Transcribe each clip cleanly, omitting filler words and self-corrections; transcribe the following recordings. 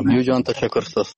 رادیو جان تشکر است.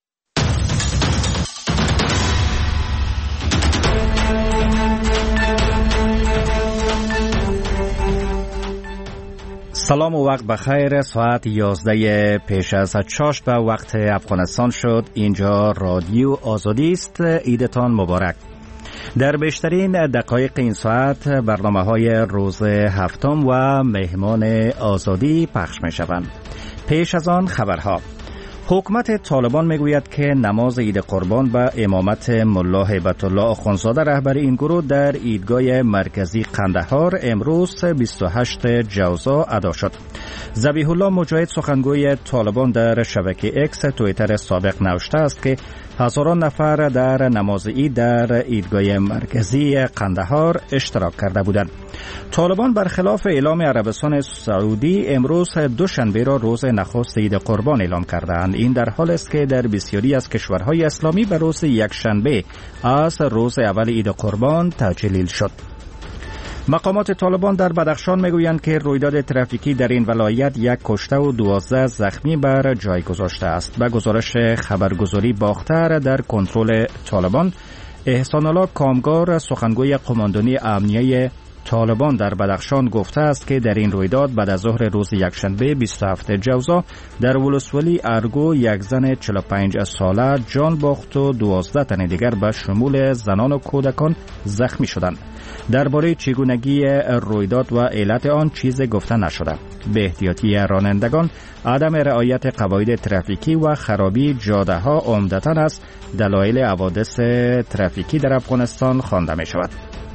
سلام و وقت بخیر. ساعت 11 پیش از چاشت به وقت افغانستان شد. اینجا رادیو آزادی است. عیدتان مبارک. در بیشترین دقایق این ساعت برنامه‌های روز هفتم و مهمان آزادی پخش می‌شوند. پیش از آن خبرها. حکومت طالبان میگوید که نماز عید قربان به امامت ملا هیبت الله آخوندزاده رهبر این گروه در عیدگاه مرکزی قندهار امروز 28 جوزا ادا شد. ذبیح الله مجاهد سخنگوی طالبان در شبکه اکس توییتر سابق نوشته است که هزاران نفر در نماز عید در عیدگاه مرکزی قندهار اشتراک کرده بودند. طالبان برخلاف اعلام عربستان سعودی امروز دوشنبه را روز نخست عید قربان اعلام کردند. این در حال است که در بسیاری از کشورهای اسلامی به روز یکشنبه از روز اول عید قربان تجلیل شد. مقامات طالبان در بدخشان میگویند که رویداد ترافیکی در این ولایت 1 کشته و 12 زخمی بر جای گذاشته است. به گزارش خبرگزاری باختر در کنترل طالبان، احسان الله کامگار سخنگوی قماندانی امنیه طالبان در بدخشان گفته است که در این رویداد بعد از ظهر روز یکشنبه 27 جوزا در ولسوالی ارگو یک زن 45 ساله جان باخت و 12 تن دیگر به شمول زنان و کودکان زخمی شدند. درباره چگونگی رویداد و علت آن چیزی گفته نشده. به احتیاطی رانندگان، عدم رعایت قواعد ترافیکی و خرابی جاده ها عمدتاً از دلایل حوادث ترافیکی در افغانستان خوانده می شود.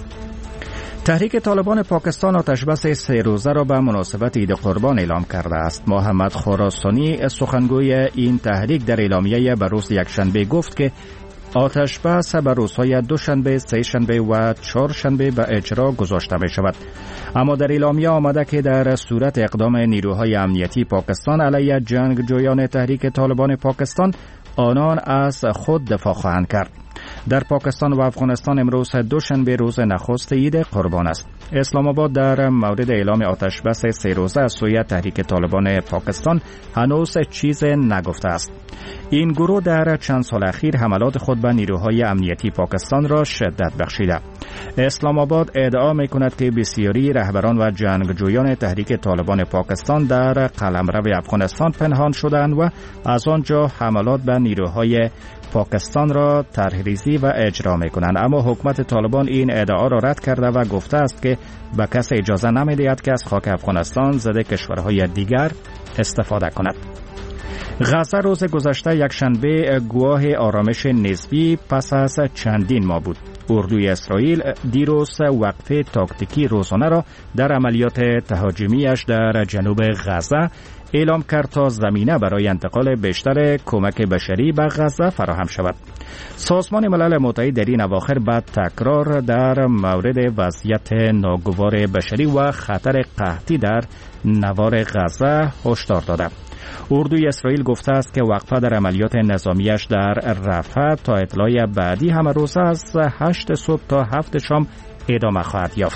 تحریک طالبان پاکستان آتشبس 3 روزه را به مناسبت عید قربان اعلام کرده است. محمد خراسانی سخنگوی این تحریک در اعلامیه به روز یکشنبه گفت که آتشبس به روزهای دوشنبه، سه شنبه و چهارشنبه به اجرا گذاشته می شود. اما در اعلامیه آمده که در صورت اقدام نیروهای امنیتی پاکستان علیه جنگجویان تحریک طالبان پاکستان، آنان از خود دفاع خواهند کرد. در پاکستان و افغانستان امروز دوشنبه روز نخست عید قربان است. اسلام آباد در مورد اعلام آتشبس 3 روزه از سوی تحریک طالبان پاکستان هنوز چیز نگفته است. این گروه در چند سال اخیر حملات خود به نیروهای امنیتی پاکستان را شدت بخشیده. اسلام آباد ادعا می‌کند که بسیاری رهبران و جنگجویان تحریک طالبان پاکستان در قلمرو افغانستان پنهان شدند و از آنجا حملات به نیروهای پاکستان را طرح‌ریزی و اجرا می‌کنند. اما حکومت طالبان این ادعا را رد کرده و گفته است که به کسی اجازه نمی‌دهد که از خاک افغانستان ضد کشورهای دیگر استفاده کند. غزه روز گذشته یکشنبه گواه آرامش نسبی پس از چندین ماه بود. اردوی اسرائیل دیروز وقفه تاکتیکی روزانه را در عملیات تهاجمیش در جنوب غزه اعلام کرد تا زمینه برای انتقال بیشتر کمک بشری به غزه فراهم شود. سازمان ملل متحد در این اواخر بعد تکرار در مورد وضعیت ناگوار بشری و خطر قحطی در نوار غزه هشدار داده. اردوی اسرائیل گفته است که وقفه در عملیات نظامیش در رفح تا اطلاع بعدی همه روز از 8 صبح تا 7 شام ادامه خواهد یافت.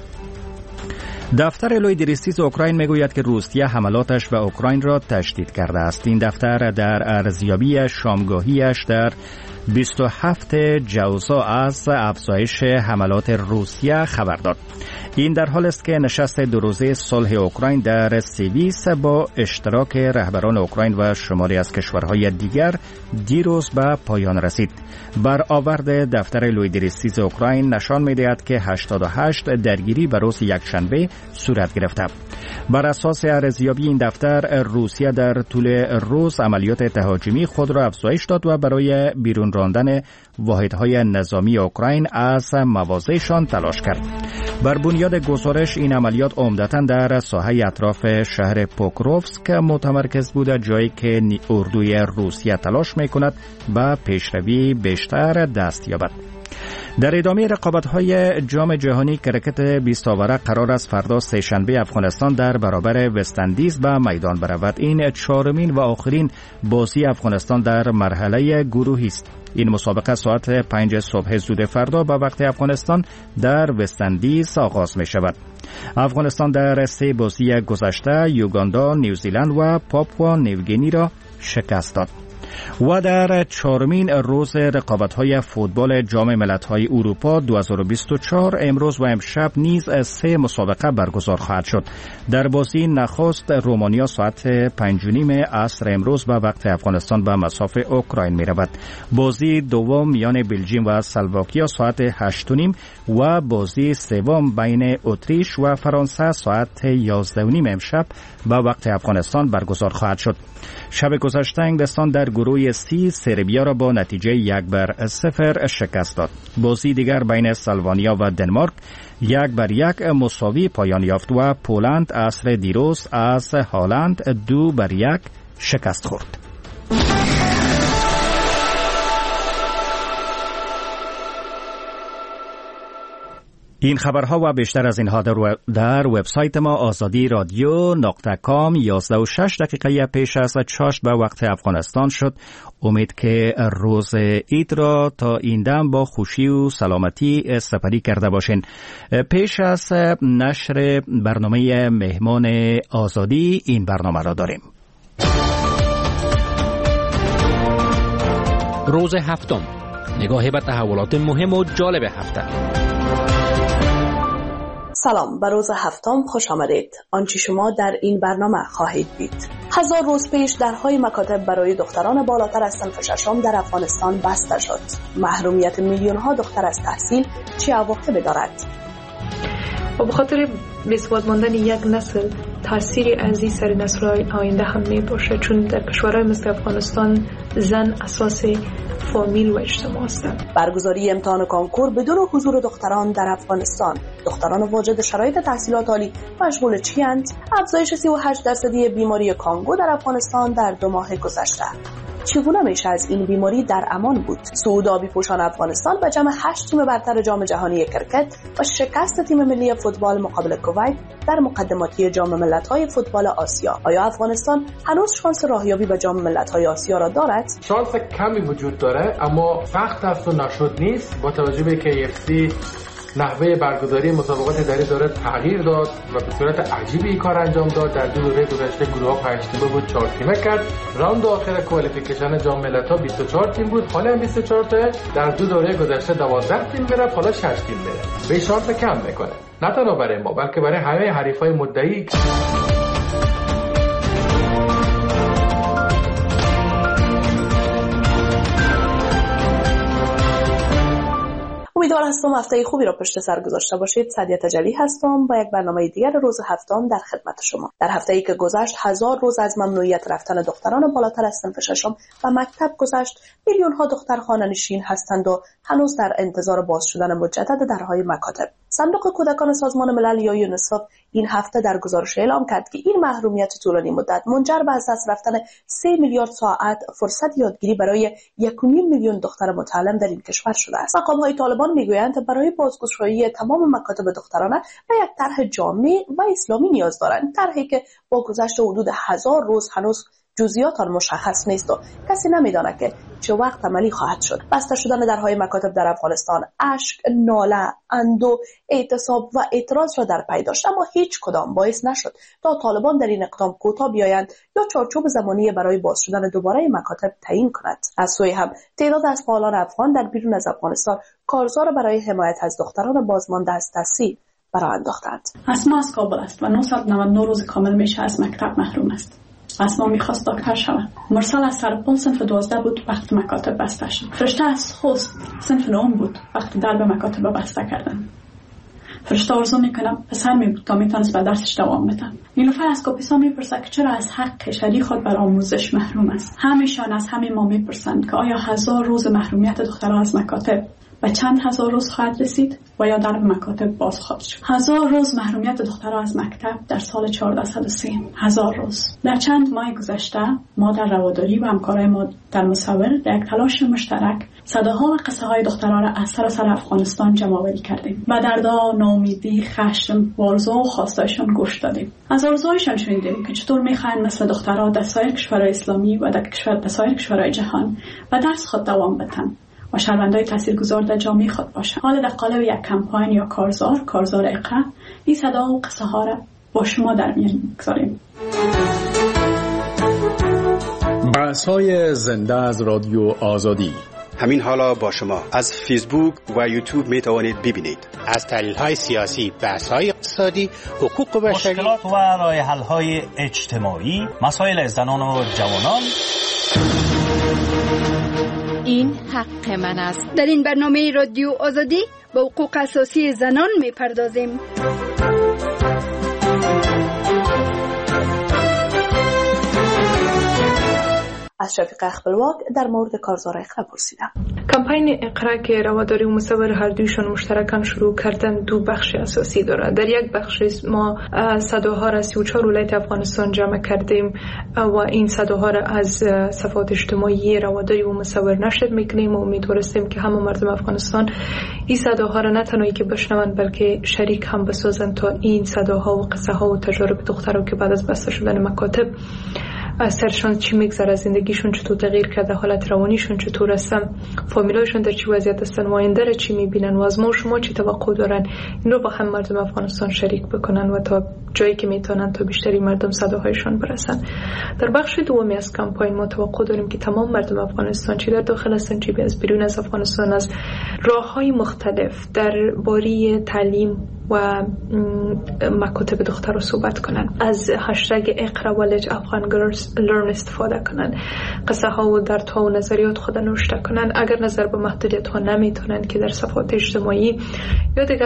دفتر لویدریستیز اوکراین میگوید که روسیه حملاتش به اوکراین را تشدید کرده است. این دفتر در ارزیابی شامگاهیش در 27 جوزا از افزایش حملات روسیه خبر داد. این در حال است که نشست 2 روزه صلح اوکراین در سوئیس با اشتراک رهبران اوکراین و شماری از کشورهای دیگر دیروز به پایان رسید. برآورد دفتر لویدریستیز اوکراین نشان می‌دهد که 88 درگیری به روز یکشنبه صورت گرفته. بر اساس ارزیابی این دفتر، روسیه در طول روز عملیات تهاجمی خود را افزایش داد و برای بیرون راندن واحدهای نظامی اوکراین از مواضعشان تلاش کرد. بر بنیاد گزارش این عملیات عمدتاً در ساحه اطراف شهر پوکروفسک متمرکز بود، جایی که اردوی روسیه تلاش می‌کند به پیشروی بیشتر دست یابد. در ادامه رقابت‌های جام جهانی کرکت 20 آوره قرار است فردا سه‌شنبه افغانستان در برابر وست‌اندیز به میدان برود. این 4مین و آخرین بازی افغانستان در مرحله گروهی است. این مسابقه ساعت 5 صبح زود فردا به وقت افغانستان در وست‌اندیز آغاز می شود. افغانستان در 3 بازی گذشته یوگاندا، نیوزیلند و پاپوا نیوگینی را شکست داد. و در چهارمین روز رقابت‌های فوتبال جام ملت‌های اروپا 2024 امروز و امشب نیز 3 مسابقه برگزار خواهد شد. در بازی نخست رومانیا ساعت 5:30 عصر امروز به وقت افغانستان به مصاف اوکراین می‌رود. بازی دوم میان بلژیم و اسلواکیا ساعت 8:30 و بازی سوم بین اتریش و فرانسه ساعت 11:30 امشب به وقت افغانستان برگزار خواهد شد. شب گذشته انگلستان در گروه سی سربیا را با نتیجه 1-0 شکست داد. بازی دیگر بین سلوانیا و دنمارک 1-1 مساوی پایان یافت و پولند عصر دیروز از هالند 2-1 شکست خورد. این خبرها و بیشتر از اینها در وبسایت ما آزادی رادیو .com 11:06 پیش از چاشت به وقت افغانستان شد. امید که روز عید را تا این دم با خوشی و سلامتی سپری کرده باشین. پیش از نشر برنامه مهمان آزادی این برنامه را داریم. روز هفتم، نگاهی به تحولات مهم و جالب هفته. سلام، به روز هفتم خوش آمدید. آنچه شما در این برنامه خواهید دید: 1000 روز پیش درهای مکاتب برای دختران بالاتر از صنف ششم در افغانستان بسته شد. محرومیت میلیون ها دختر از تحصیل چه عواقبی دارد؟ و به خاطر بی‌ثبات ماندن یک نسل تأثیری از این سر نسل آینده هم می باشه، چون در کشورهای مثل افغانستان زن اساس فامیل و اجتماع هستند. برگزاری امتحان کانکور بدون حضور دختران در افغانستان. دختران واجد شرایط تحصیلات عالی مشغول چی اند؟ افزایش 38% بیماری کانگو در افغانستان در 2 ماه گذشته. چگونه میشه از این بیماری در امان بود؟ صعود آبی پوشان افغانستان به جمع 8 تیم برتر جام جهانی کرکت و شکست تیم ملی فوتبال مقابل کویت در مقدماتی جام ملت‌های فوتبال آسیا. آیا افغانستان هنوز شانس راهیابی به جام ملت‌های آسیا را دارد؟ شانس کمی وجود داره، اما سخت است و نشد نیست. با توجه به که UFC نحوه برگزاری مسابقات در این دوره تغییر داد و به صورت عجیبی کار انجام داد. در 2 دوره گذشته گروه ها 5 تیمه بود، 4 تیمه کرد. راند آخر کوالیفیکیشن جام ملت‌ها 24 تیم بود، حالا هم 24 تا. در 2 دوره گذشته 12 تیم میره، حالا 6 تیم میره. به شانس کم میکنه، نه تنها برای ما بلکه برای همه حریفای مدعی. امیدوار هستم هفته خوبی را پشت سر گذاشته باشید. سعدیه تجلی هستم با یک برنامه دیگر روز هفتم در خدمت شما. در هفته‌ای که گذشت 1000 روز از ممنوعیت رفتن دختران بالاتر از صنف ششم و مکتب گذشت. میلیون ها دختر خانه‌نشین هستند و هنوز در انتظار باز شدن مجدد درهای مکاتب. صندوق کودکان سازمان ملل یا یونیسف این هفته در گزارش اعلام کرد که این محرومیت طولانی مدت منجر به از دست رفتن 3 میلیارد ساعت فرصت یادگیری برای 1.5 میلیون دختر متعلم در این کشور شده است. مقام‌های طالبان میگویند برای بازگشایی تمام مکاتب دخترانه به یک طرح جامع و اسلامی نیاز دارند، طرحی که با گذشت حدود 1000 روز هنوز جزئیات آن مشخص نیست و کسی نمیداند که چه وقت عملی خواهد شد. بسته شدن درهای مکاتب در افغانستان اشک، ناله، اندو، اعتصاب و اعتراض را در پی داشت، اما هیچ کدام باعث نشد تا طالبان در این اقدام کوتاه بیایند یا چارچوب زمانی برای باز شدن دوباره مکاتب تعیین کند. از سوی هم تعداد از فعالان افغان در بیرون از افغانستان کارزار برای حمایت از دختران بازمانده از تحصیل برآ انداختند. اسما از کابل است و 999 روز کامل میشه از مکتب محروم است. اسما میخواست دکتر شود. مرسل از سرپل صنف 12 بود وقت مکاتب بسته شد. فرشته از خوست صنف 9 بود وقت درب مکاتب بسته کردن. فرشته آرزو میکنم پسر می بود تا میتونست به درسش دوام بده. نیلوفر از کاپیسا میپرسه که چرا از حق شری خود بر آموزش محروم است. همیشان از همین ما میپرسند که آیا 1000 روز محرومیت دختران از مکاتب و چند هزار روز خواهد رسید و یا در مکاتب باز خواهد شد. 1000 روز محرومیت دختران از مکتب در سال 1403. 1000 روز. در چند ماه گذشته ما در رواداری و همکارای ما در مصور در یک تلاش مشترک صداها و قصه های دختران از سراسر افغانستان جمع‌آوری کردیم و دردا، ناامیدی، خشم، آرزو و خواستایشان گوش دادیم. از آرزوهایشان شنیدیم که چطور می‌خواهند مثل دخترها در سایر کشورهای اسلامی و در سایر کشورهای جهان و درس خود دوام بدهند و شهروندای تاثیرگذار در جامعه خود باشند. حالا در قالب یک کمپاین یا کارزار اقرا این صدا و قصه ها را با شما در میان می‌گذاریم. بحث‌های زنده از رادیو آزادی. همین حالا با شما از فیسبوک و یوتیوب می توانید ببینید. از تحلیل‌های سیاسی، بحث‌های اقتصادی، حقوق بشری، مشکلات و راه حل‌های اجتماعی، مسائل زنان و جوانان. این حق من است. در این برنامه رادیو آزادی به حقوق اساسی زنان می‌پردازیم. از شفیق اخبلواک در مورد کارزار اقرا پرسیدم. کمپین اقرا که رواداری و مصور هر دویشون مشترکاً شروع کردن دو بخش اساسی داره. در یک بخش ما صداها را 34 ولایت افغانستان جمع کردیم و این صداها را از صفحات اجتماعی رواداری و مصور نشر میکنیم و امیدواریم که همه مردم افغانستان این صداها را نه تنهایی که بشنون بلکه شریک هم بسازن تا این صداها و قصه ها و تجارب دخترها که بعد از بسته شدن مکاتب سرشان چی میگذره، زندگیشون چطور تغییر کرده، حالت روانیشون چطور است، فامیلایشون در چی وضعیت هستن و آینده را چی میبینن و از ما و شما چی توقع دارن، این رو با هم مردم افغانستان شریک بکنن و تا جایی که میتونن تا بیشتری مردم صداهایشان برسن. در بخش دومی از کمپین ما توقع داریم که تمام مردم افغانستان چی در داخل هستن چی از بیرون از افغانستان از راههای مختلف درباره تعلیم و مکاتب دختر رو صحبت کنن، از هشتگ اقرا ولج افغان گرلز لرن استفاده کنن، قصه ها و دردها و نظریات خود نوشته کنن. اگر نظر به محدودیت ها نمیتونن که در صفحات اجتماعی یا دیگر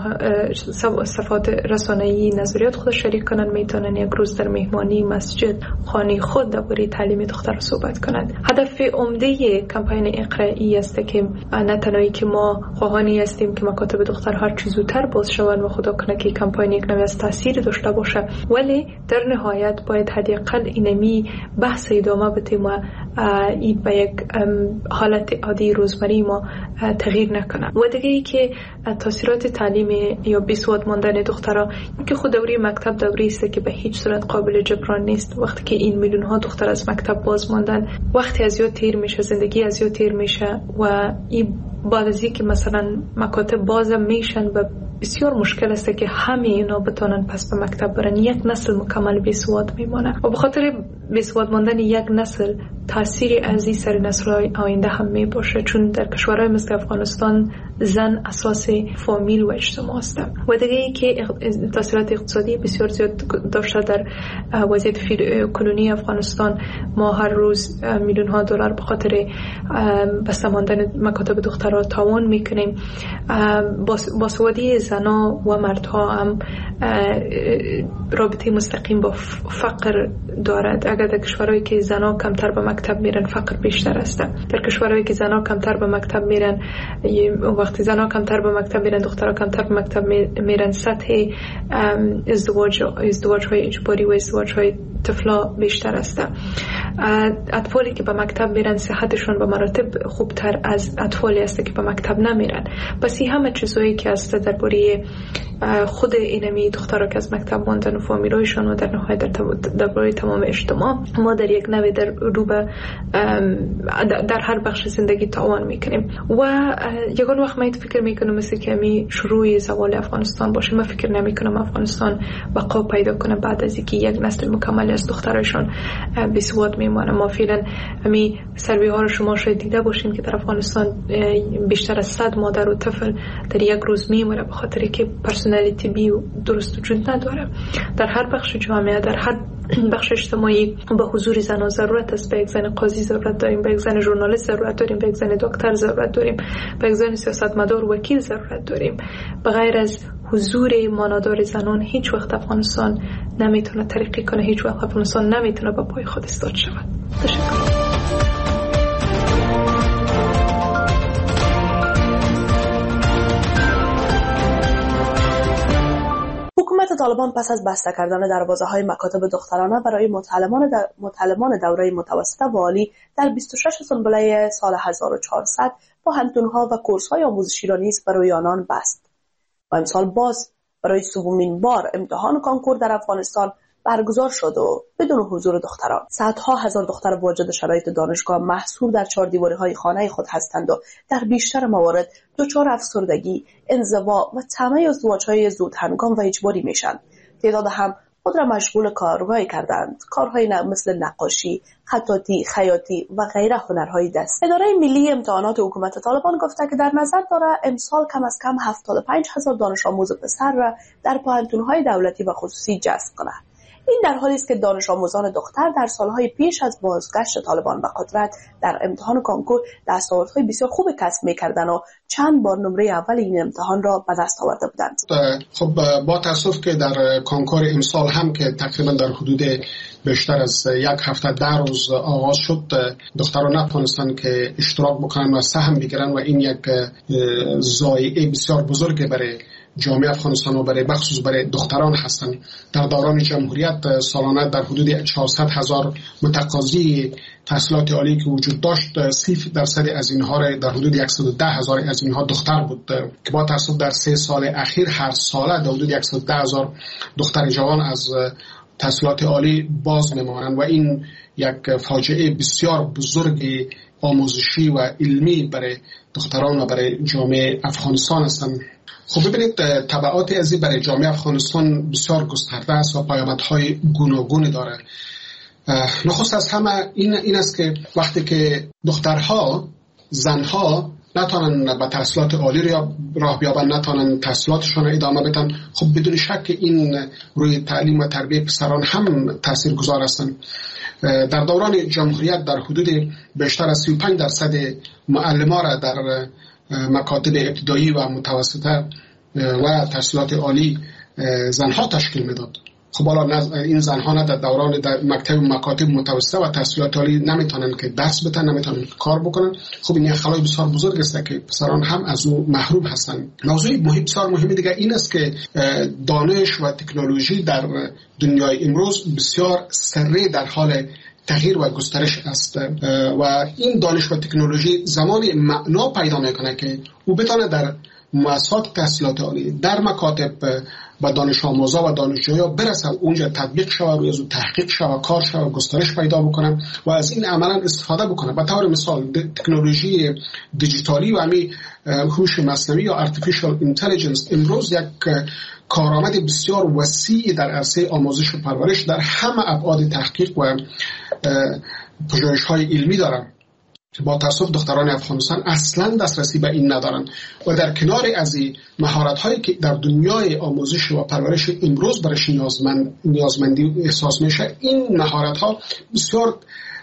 صفحات رسانه‌ای نظریات خود شریک کنن، میتونن یک روز در مهمانی مسجد خانه خود درباره تعلیم دختر رو صحبت کنن. هدف عمده کمپین اقرایی است که نه تنهایی که ما خواهانی هستیم که مکاتب دختر هر چه زودتر باز شوند و خدا کنه که کمپین یک نوع از تاثیر داشته باشه، ولی در نهایت باید حداقل اینمی بحث ادامه بدیم و این به یک حالت عادی روزمره ما تغییر نکنه. و دیگه ای که تاثیرات تعلیم یا بیسواد ماندن دخترها که خود دوره مکتب دوره است که به هیچ صورت قابل جبران نیست. وقتی که این میلیون ها دختر از مکتب باز ماندن، وقتی از یاد تیر میشه، زندگی از یاد تیر میشه و این بعد از اینکه مثلا مکاتب باز میشن و بسیار مشکل است که همه اینا بتونن پس به مکتب برن، یک نسل مکمل بیسواد میمونه و به خاطر بیسواد ماندن یک نسل تأثیری از این سر نسل‌های آینده هم میباشه، چون در کشورهای مثل افغانستان زن اساس فامیل و اجتماع است. و دیگه ای که تاثیرات اقتصادی بسیار زیاد داشته در وضعیت کنونی افغانستان. ما هر روز میلیون ها دلار به خاطر بسته ماندن مکاتب دخترها تاوان میکنیم. باسوادی زنا و مردها هم رابطه مستقیم با فقر دارد. اگر در کشورهایی که زنا کمتر به مکتب میرن فقر بیشتر است. در کشورهایی که زنا کمتر به مکتب میرن، وقتی زنا کمتر به مکتب میرن دخترها کمتر به مکتب میرن، سطح ازدواج های اجباری و ازدواج های طفلا بیشتر است. اطفالی که به مکتب میرن صحتشون به مراتب خوبتر از اطفالی است که به مکتب نمیرن. پس این همه چیزایی که است درباره خود اینمی دخترها که از مکتب ماندن و فامیلایشان و در نهایت درباره تمام اجتماع ما در یک نوع در روبه در هر بخش زندگی تاوان میکنیم. و یگان وقت من فکر میکنم مثل که می شروع زوال افغانستان باشه. من فکر نمیکنم افغانستان بقا پیدا کنه بعد از اینکه یک نسل مکمل از دخترایشان بیسواد میمونه. ما فعلا همین سروی ها رو شما شاید دیده باشین که در افغانستان بیشتر از 100 مادر و طفل در یک روز میمونه به خاطر که پرسنل طبی درست وجود نداره. در هر بخش جامعه، در هر بخش اجتماعی به حضور زنان ضرورت است. به یک زن قاضی ضرورت داریم، به یک زن ژورنالیست ضرورت داریم، به یک زن دکتر ضرورت داریم، به یک زن سیاستمدار و وکیل ضرورت داریم. بغیر از حضور مانادار زنان هیچ وقت افغانستان نمیتونه ترقی کنه، هیچ وقت افغانستان نمیتونه با پای خود ایستاد شود. تشکر. حکومت طالبان پس از بسته کردن دروازه‌های مکاتب دخترانه برای متعلمان دوره متوسطه و عالی در 26 سنبله سال 1400 با همدونها و کورس‌های آموزشی را نیز برای آنان بست. و امسال باز برای سومین بار امتحان کنکور در افغانستان برگزار شد و بدون حضور دختران. صدها هزار دختر واجد شرایط دانشگاه محصور در 4 دیواره‌های خانه خود هستند و در بیشتر موارد دچار افسردگی، انزوا و طمع ازدواج‌های زود هنگام و اجباری میشن. تعداد هم خود را مشغول کارهایی کردند، کارهایی مثل نقاشی، خطاطی، خیاطی و غیره هنرهای دست. اداره ملی امتحانات حکومت طالبان گفته که در نظر داره امسال کم از کم 75,000 دانش آموز پسر را در پوهنتون‌های دولتی و خصوصی جذب کند. این در حالی است که دانش آموزان دختر در سالهای پیش از بازگشت طالبان به قدرت در امتحان کنکور دستاوردهای بسیار خوب کسب می‌کردند و چند بار نمره اول این امتحان را به دست آورده بودند. خب با تاسف که در کنکور امسال هم که تقریبا در حدود بیشتر از یک هفته 10 روز آغاز شد، دختران نتونستن که اشتراک بکنن و سهم بگیرن و این یک ضایعه بسیار بزرگ برای جامعه افغانستان و برای بخصوص برای دختران هستند. در دوران جمهوریت سالانه در حدود 400,000 متقاضی تحصیلات عالی که وجود داشت، 30% از اینها را در حدود 110,000 از اینها دختر بود که با تاسف در 3 سال اخیر هر ساله در حدود 110,000 دختر جوان از تحصیلات عالی باز میمانند و این یک فاجعه بسیار بزرگ آموزشی و علمی برای دختران و برای جامعه افغانستان هستند. خب ببینید تبعات ازی برای جامعه افغانستان بسیار گسترده است و پیامدهای گوناگونی داره. نخست از همه این است که وقتی که دخترها، زنها نتونن به تحصیلات عالی راه بیابن، نتونن تحصیلاتشون را ادامه بدن، خب بدون شک این روی تعلیم و تربیت پسران هم تاثیرگذار هستند. در دوران جمهوریت در حدود بیشتر از 35% معلمان را در مکاتب ابتدایی و متوسطه و تحصیلات عالی زنها تشکیل میداد. خب حالا این زنها نه در دوران در مکاتب متوسطه و تحصیلات عالی نمیتونن که درس بدن، نمیتونن کار بکنن. خب این خلای بسیار بزرگ است که پسران هم از او محروم هستند. موضوع بسیار مهمی دیگه این است که دانش و تکنولوژی در دنیای امروز بسیار سریع در حال تغییر و گسترش است و این دانش و تکنولوژی زمانی معنا پیدا میکنه که او بتونه در مؤسسات تحصیلات عالی، در مکاتب با دانش آموزا و دانشجویا برسه، اونجا تطبیق شود، روی از تحقیق شود، کار شود، گسترش پیدا بکنه و از این عملا استفاده بکنه. به طور مثال تکنولوژی دیجیتالی و همی هوش مصنوعی یا artificial intelligence امروز یک کارآمد بسیار وسیع در عرصه آموزش و پرورش در همه ابعاد تحقیق و پژوهش‌های علمی دارند. با تاسف دختران افغانستان اصلا دسترسی به این ندارن و در کنار از این مهارت‌هایی که در دنیای آموزش و پرورش امروز برایش نیازمندی احساس میشه، این مهارت‌ها بسیار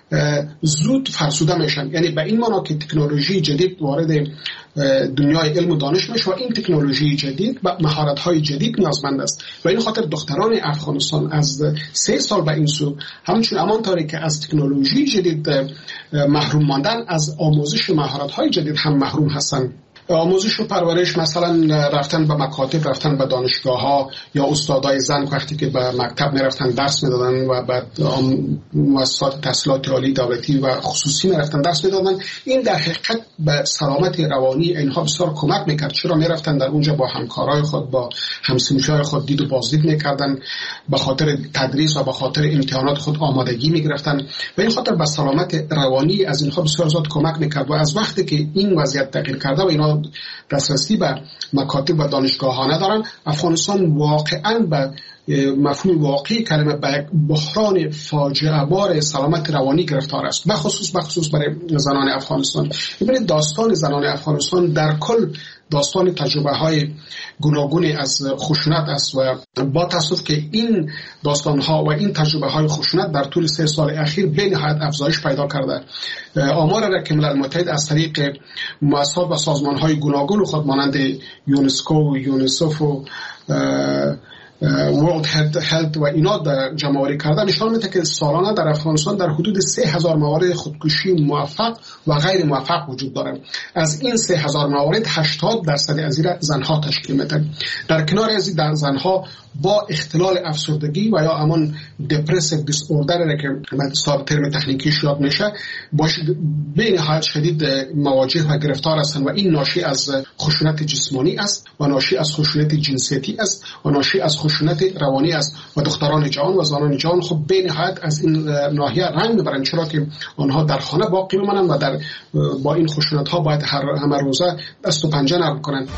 زود فرسوده میشن. یعنی به این معنا که تکنولوژی جدید وارد دنیای علم و دانش میشه و این تکنولوژی جدید و مهارت‌های جدید نیازمند است و این خاطر دختران افغانستان از 3 سال به این سو همچون همانطوری که از تکنولوژی جدید محروم ماندن، از آموزش مهارت‌های جدید هم محروم هستند. آموزش و پرورش مثلا رفتن به مکاتب، رفتن به دانشگاه‌ها یا استادای زن وقتی که به مکتب میرفتن درس میدادن و بعد مؤسسات تحصیلات عالی دولتی و خصوصی میرفتن درس میدادن، این در حقیقت به سلامت روانی اینها بسیار کمک میکرد. چرا میرفتن در اونجا با همکارای خود، با همسنفیای خود دید و بازدید میکردن، به خاطر تدریس و به خاطر امتحانات خود آمادگی میگرفتن و این خاطر به سلامت روانی از اینها بسیار زیاد کمک میکرد. و از وقتی که این وضعیت تغییر کرده و اینا دسترسی به مکاتب و دانشگاه‌ها ندارن، افغانستان واقعاً به مفهوم واقعی کلمه به بحران فاجعه بار سلامت روانی گرفتار است، بخصوص برای زنان افغانستان. ببینید داستان زنان افغانستان در کل داستان تجربه‌های گوناگونی از خشونت است و با تاسف که این داستان‌ها و این تجربه‌های خشونت در طول 3 سال اخیر به نهایت افزایش پیدا کرده. آمار را که ملل متحد از طریق مؤسسات و سازمان‌های گوناگون خود مانند یونسکو، یونیسف و World Health و اینا در جمع‌آوری کرده نشان میده که سالانه در افغانستان در حدود 3000 موارد خودکشی موفق و غیر موفق وجود دارد. از این 3000 موارد 80% از این زنها تشکیل میده. در کنار از این زنها با اختلال افسردگی و یا همان depressive disorder که به ترم تکنیکیش یاد میشه باش به نهایت شدید مواجه و گرفتار هستند و این ناشی از خشونت جسمانی است و ناشی از خشونت جنسیتی است و ناشی از خشونت روانی است و دختران جوان و زنان جوان خب به نهایت از این ناحیه رنج میبرند، چرا که آنها در خانه باقی میمانند و با این خشونت ها باید همه روزه دست و پنجه نرم کنند.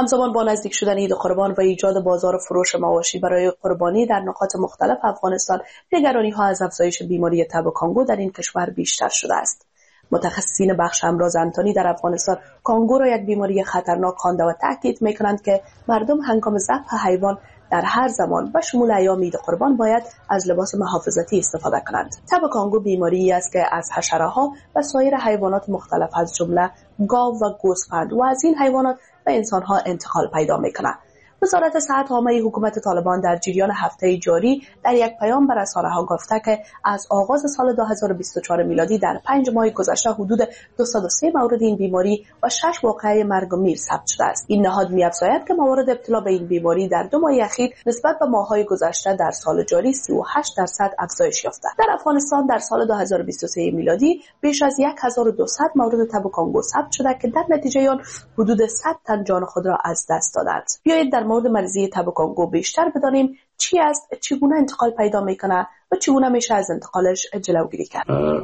همزمان با نزدیک شدن عید قربان و ایجاد بازار فروش مواشی برای قربانی در نقاط مختلف افغانستان، نگرانی‌ها از افزایش بیماری تب کانگو در این کشور بیشتر شده است. متخصصین بخش امراض انتانی در افغانستان کانگو را یک بیماری خطرناک خوانده و تاکید می‌کنند که مردم هنگام ذبح حیوان در هر زمان و شمول ایام عید قربان باید از لباس محافظتی استفاده کنند. تب کانگو بیماری است که از حشره‌ها و سایر حیوانات مختلف از جمله گاو و گوسفند و از این حیوانات به انسان‌ها انتقال پیدا می‌کند. وزارت صحت عامه حکومت طالبان در جریان هفته جاری در یک پیام به رسانه‌ها گفته که از آغاز سال 2024 میلادی در 5 ماه گذشته حدود 203 مورد این بیماری و 6 واقعه مرگ و میر ثبت شده است. این نهاد می‌افزاید که موارد ابتلا به این بیماری در 2 ماه اخیر نسبت به ماه‌های گذشته در سال جاری 38% افزایش یافته. در افغانستان در سال 2023 میلادی بیش از 1200 مورد تب کانگو ثبت شده که در نتیجه آن حدود 100 تن جان خود را از دست دادند. بیایید در مورد مریضی تب کانگو بیشتر بدانیم چی است، چگونه انتقال پیدا میکنه و چگونه میشه از انتقالش جلوگیری کرد.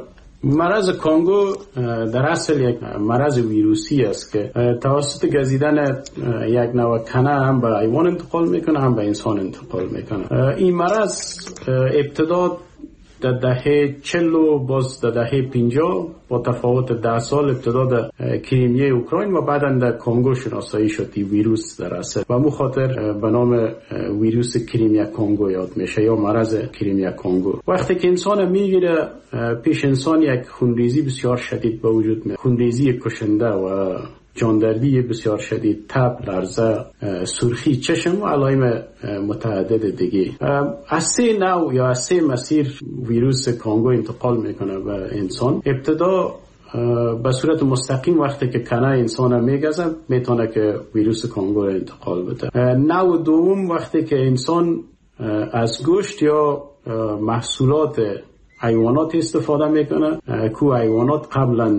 مرض کانگو در اصل یک مرض ویروسی است که توسط گزیدن یک نوع کنه هم به حیوان انتقال میکنه هم به انسان انتقال میکنه. این مرض ابتدا در دهه 40 و باز در دهه 50 با تفاوت 10 سال ابتدا در کریمیه اوکراین و بعدا در کانگو شناسایی شد این ویروس در اصل و مو خاطر به نام ویروس کریمیا کانگو یاد میشه یا مرض کریمیا کانگو. وقتی که انسان میگیره پیش انسان یک خونریزی بسیار شدید به وجود میاد، خونریزی کشنده و جاندردی بسیار شدید، تب، لرزه، سرخی چشم و علائم متعدد دیگه. از 3 نوع یا از 3 مسیر ویروس کانگو انتقال میکنه به انسان. ابتدا به صورت مستقیم وقتی که کنه انسان میگزه میتونه که ویروس کانگو انتقال بده. نوع دوم وقتی که انسان از گوشت یا محصولات حیوانات استفاده میکنه که حیوانات قبلا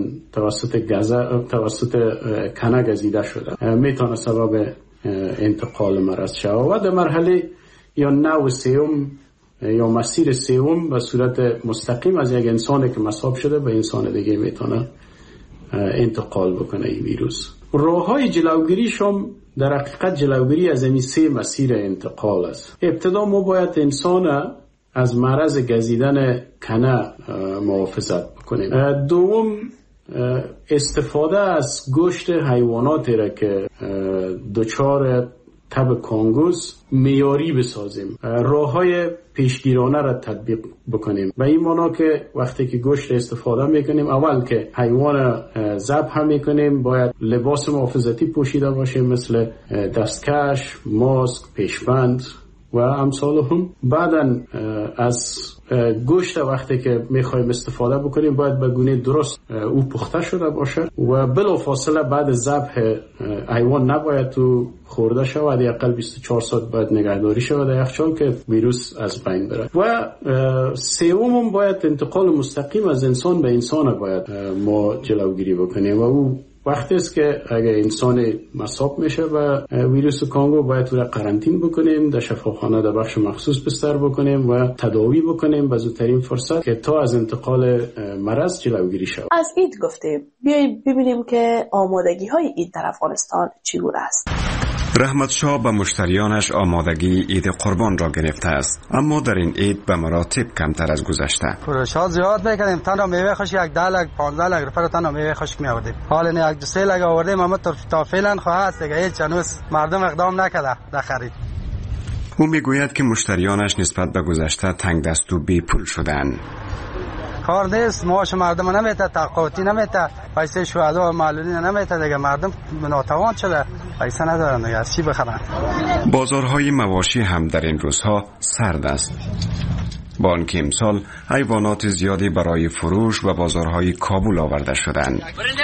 توسط کنه گزیده شده میتونه سبب انتقال مرض شود و در مرحله یا نوع سوم یا مسیر سوم به صورت مستقیم از یک انسانی که مصاب شده به انسان دیگه میتونه انتقال بکنه این ویروس. راههای جلوگیریش هم در حقیقت جلوگیری از این 3 مسیر انتقال است. ابتدا ما باید انسان از مرض گزیدن کنه محافظت بکنیم. دوم استفاده از گوشت حیواناتی را که دچار تب کانگوز معیاری بسازیم، راههای پیشگیرانه را تطبیق بکنیم. به این معنا که وقتی که گوشت استفاده میکنیم اول که حیوان ذبح میکنیم باید لباس محافظتی پوشیده باشیم مثل دستکش، ماسک، پیشبند و امثالهم. بعداً از گوشت وقتی که میخوایم استفاده بکنیم باید به گونه درست او پخته شده باشه و بلافاصله بعد ذبح حیوان نباید تو خورده شود، حداقل 24 ساعت باید نگهداری شود در یخچال که ویروس از بین بره. و سوم باید انتقال مستقیم از انسان به انسان باید ما جلوگیری بکنیم و او وقتی است که اگر انسان مصاب میشه و ویروس کانگو باید او را قرنطین بکنیم، در شفاخانه در بخش مخصوص بستر بکنیم و تداوی بکنیم به زودترین فرصت که تا از انتقال مرض جلوگیری شود. از عید گفتیم، بیاییم ببینیم که آمادگی های عید در افغانستان چگونه است. رحمت شاه به مشتریانش آمادگی عید قربان را گرفته است، اما در این عید به مراتب کمتر از گذشته. فروشات زیاد میکنیم، تنها میوه خشک 10 لک 15 لک روپیه تنها میوه خشک میآوردیم. حالا یک 2 لک آوردیم اما تا فعلا خواهد دیگه هیچ هنوز مردم اقدام نکرده در خرید. او میگوید که مشتریانش نسبت به گذشته تنگ دست و بی پول شدند. کار نیست، معاش مردم نمیته، تقاطی نمیته، پیسه شهدا و معلولین نمیته دیگه، مردم ناتوان شده، پیسه ندارن دیگه، از چی بخرن؟ بازارهای مواشی هم در این روزها سرد است. با آنکه امسال حیوانات زیادی برای فروش و بازارهای کابل آورده شدند.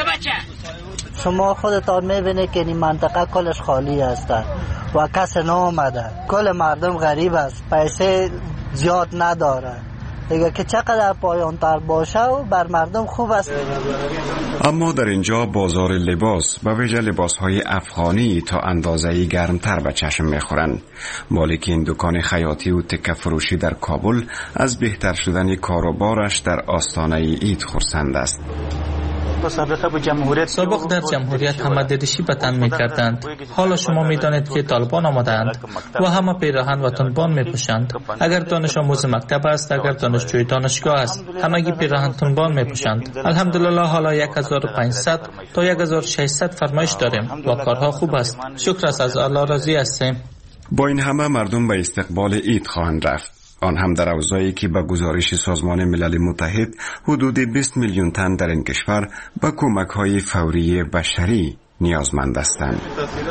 شما خودتان میبینید که این منطقه کلش خالی است و کس نامده، کل مردم غریب است، پیسه زیاد نداره دیگه که چقدر پایان‌تر باشه و بر مردم خوب است. اما در اینجا بازار لباس و ویژه لباس‌های افغانی تا اندازه‌ای گرمتر به چشم می‌خورند. مالک این دکان خیاطی و تکه فروشی در کابل از بهتر شدن کاروبارش در آستانه عید خرسند است. سابق در جمهوریت همه ددشی به تن می‌کردند. حالا شما می‌دانید که طالبان آمدند و همه پیراهن و تنبان می‌پوشند. اگر دانش آموز مکتب است، اگر دانشجوی دانشگاه است، همگی پیراهن تنبان می‌پوشند. الحمدلله حالا 1500 تا 1600 فرمایش داریم و کارها خوب است. شکر است، از الله راضی هستیم. با این همه مردم به استقبال عید خواهند رفت، آن هم در اوضاعی که به گزارش سازمان ملل متحد حدود 20 میلیون تن در این کشور به کمک‌های فوری بشری نیازمند هستند.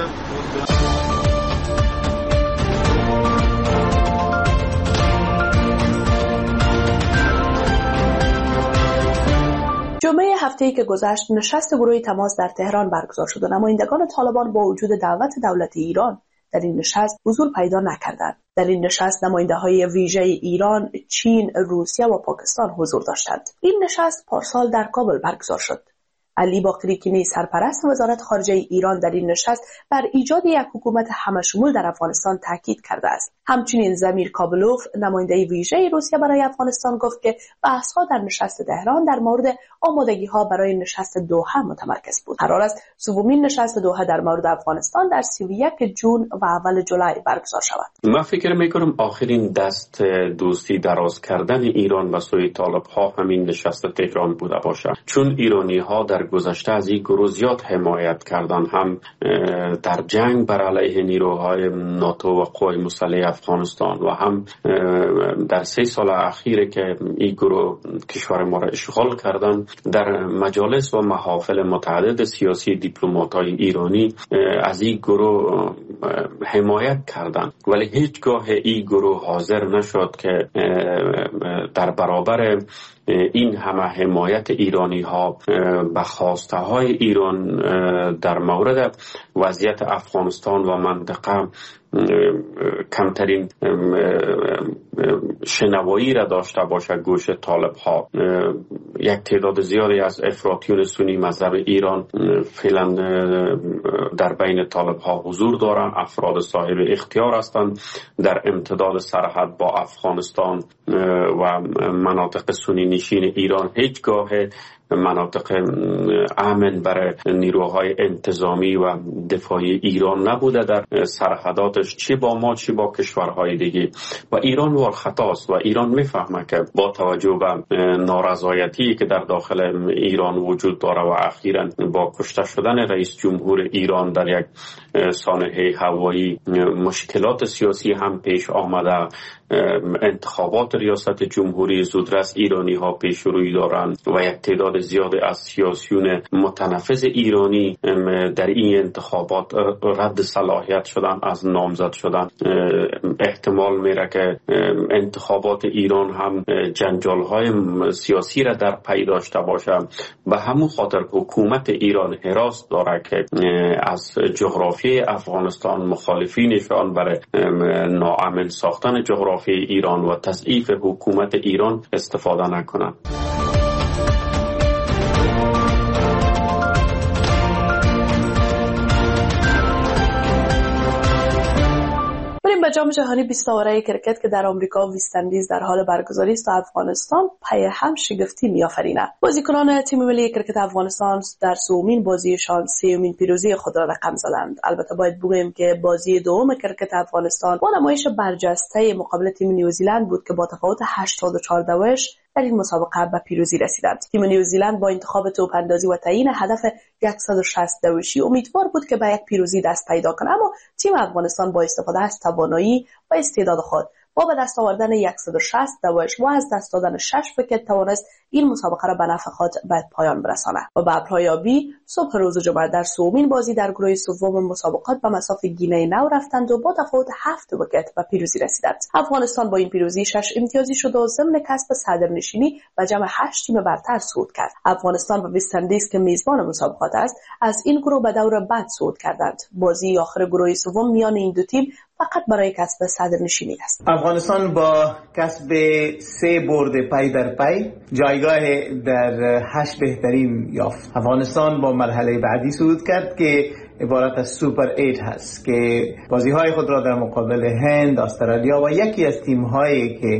جمعه هفته‌ای که گذشت نشست گروه تماس در تهران برگزار شد و نمایندگان طالبان با وجود دعوت دولت ایران در این نشست حضور پیدا نکردند. در این نشست نماینده‌های ویژه ایران، چین، روسیه و پاکستان حضور داشتند. این نشست پارسال در کابل برگزار شد. علی باقری سرپرست وزارت خارجه ایران در این نشست بر ایجاد یک حکومت همشمول در افغانستان تاکید کرده است. همچنین زمیر کابلوف نماینده ویژه روسیه برای افغانستان گفت که بحث‌ها در نشست تهران در مورد آمادگی‌ها برای نشست دوحه متمرکز بود. قرار است سومین نشست دوحه در مورد افغانستان در 31 جون و اول جولای برگزار شود. من فکر می‌کنم آخرین دست دوستی دراز کردن ایران و سوی طالب‌ها همین نشست تهران بوده باشد، چون ایرانی‌ها در گذشته از این گروه زیاد حمایت کردند، هم در جنگ بر علیه نیروهای ناتو و قوای مسلح افغانستان و هم در 3 سال اخیر که این گروه کشور ما را اشغال کردند در مجالس و محافل متعدد سیاسی دیپلمات‌های ایرانی از این گروه حمایت کردند، ولی هیچگاه این گروه حاضر نشد که در برابر این همه حمایت ایرانی ها به خواسته های ایران در مورد وضعیت افغانستان و منطقه کمترین شنوایی را داشته باشه گوش طالب ها. یک تعداد زیادی از افراطیون سنی مذهب ایران فعلا در بین طالب ها حضور دارند، افراد صاحب اختیار هستند در امتداد سرحد با افغانستان و مناطق سنی نشین ایران. هیچگاه مناطق امن برای نیروهای انتظامی و دفاعی ایران نبوده در سرحداتش، چه با ما چه با کشورهای دیگه، و ایران وار خطاست و ایران میفهمه که با توجه به نارضایتی که در داخل ایران وجود داره و اخیراً با کشته شدن رئیس جمهور ایران در یک سانحه هوایی مشکلات سیاسی هم پیش آمده. انتخابات ریاست جمهوری زودرس ایرانی ها پیش روی دارند و یک تعداد زیاد از سیاسیون متنفذ ایرانی در این انتخابات رد صلاحیت شدن، از نامزد شدن. احتمال میره که انتخابات ایران هم جنجال های سیاسی را در پی داشته باشه. به همون خاطر حکومت ایران حراس داره که از جغرافی افغانستان مخالفینشان برای ناامن ساختن جغرافی ایران و تضعیف حکومت ایران استفاده نکنند. بریم به جام جهانی 20 آوره کرکت که در آمریکا و وست اندیز در حال برگزاری است و افغانستان پی هم شگفتی می‌آفریند. بازیکنان تیم ملی کرکت افغانستان در سومین بازیشان سومین پیروزی خود را رقم زدند. البته باید بگوییم که بازی دوم کرکت افغانستان با نمایش برجسته مقابل تیم نیوزیلند بود که با تفاوت 84 دوش در این مسابقه به پیروزی رسیدند. تیم نیوزیلند با انتخاب توپ اندازی و تعیین هدف 160 دوشی امیدوار بود که به یک پیروزی دست پیدا کنه، اما تیم افغانستان با استفاده از توانایی و استعداد خود با به دست آوردن 160 دوش و از دست دادن 6 ویکت توانست این مسابقه را به نفع خود به پایان برساند و به ابرهای آبی صبح روز جمعه در سومین بازی در گروه سوم مسابقات به مصاف گینه نو رفتند و با تفاوت 7 ویکت به پیروزی رسیدند. افغانستان با این پیروزی 6 امتیازی شد و ضمن کسب صدرنشینی و جمع 8 تیم برتر صعود کرد. افغانستان و وست اندیز که میزبان مسابقات است از این گروه به دور بعد صعود کردند. بازی آخر گروه سوم میان این دو تیم فقط برای کسب صدرنشینی است. افغانستان با کسب 3 برد پی در پی جایگاه در 8 بهترین یافت. افغانستان با مرحله بعدی صعود کرد که عبارت از سوپر 8 هست که بازی‌های خود را در مقابل هند، استرالیا و یکی از تیم‌هایی که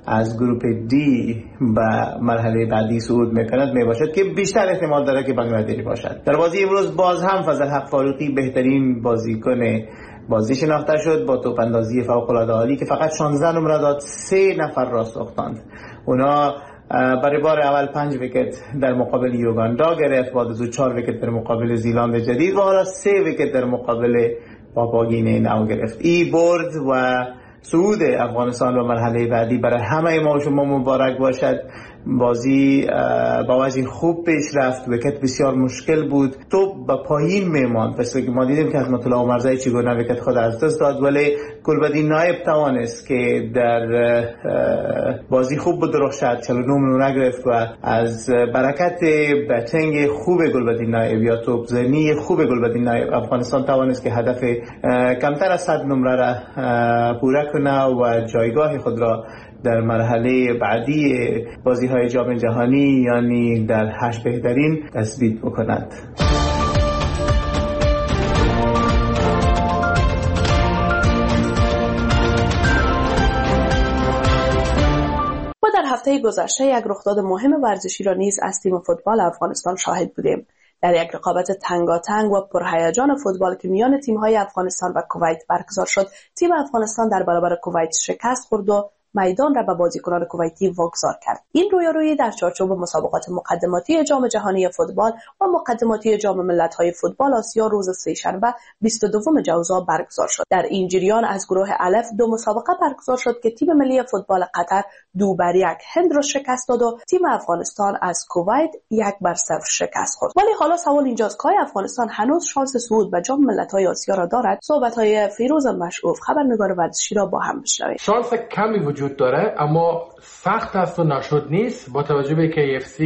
از گروپ دی به مرحله بعدی صعود میکند میباشد که بیشتر احتمال داره که بنگلادش باشد. در بازی امروز باز هم فضل حق فاروقی بهترین بازیکن بازی شناخته شد با توپ اندازی فوق العاده عالی که فقط 16 نمره داد، 3 نفر را ساختند. اونا برای بار اول 5 ویکت در مقابل یوگاندا گرفت، بعد از 4 ویکت در مقابل زیلند جدید و حالا 3 ویکت در مقابل پاپاگینه نو گرفت. ای برد و صعود افغانستان به مرحله بعدی برای همه ما و شما مبارک باشد. بازی با وجه خوب پیش رفت، ویکت بسیار مشکل بود، توپ به پایین میماند، پس که ما دیدیم که حکمت الله عمرزایی چگونه ویکت خود از دست داد، ولی گلبدین نایب توانست که در بازی خوب بدرخشد، 49 نمره گرفت و از برکت بتنگ خوب گلبدین نایب یا توپ زنی خوب گلبدین نایب افغانستان توانست که هدف کمتر از 100 نمره را پوره کنه و جایگاه خود را در مرحله بعدی بازی‌های جام جهانی یعنی در 8 بهترین تثبیت بکند. ما در هفته گذشته یک رخداد مهم ورزشی را نیز از تیم فوتبال افغانستان شاهد بودیم. در یک رقابت تنگاتنگ و پرهیجان فوتبال که میان تیم‌های افغانستان و کویت برگزار شد، تیم افغانستان در برابر کویت شکست خورد و میدان را به بازیکنان کویتی واگذار کرد. این رویارویی در چارچوب مسابقات مقدماتی جام جهانی فوتبال و مقدماتی جام ملت‌های فوتبال آسیا روز سه‌شنبه 22 جوزا برگزار شد. در این جریان از گروه الف 2 مسابقه برگزار شد که تیم ملی فوتبال قطر 2-1 هند را شکست داد و تیم افغانستان از کویت 1-0 شکست خورد. ولی حالا سوال اینجاست که افغانستان هنوز شانس صعود به جام ملت‌های آسیا را دارد؟ صحبت‌های فیروز مشعوف خبرنگار ورزشی را با هم بشنویم. شانس کمی وجود داره اما سخت است و نشد نیست، با توجه به که KFC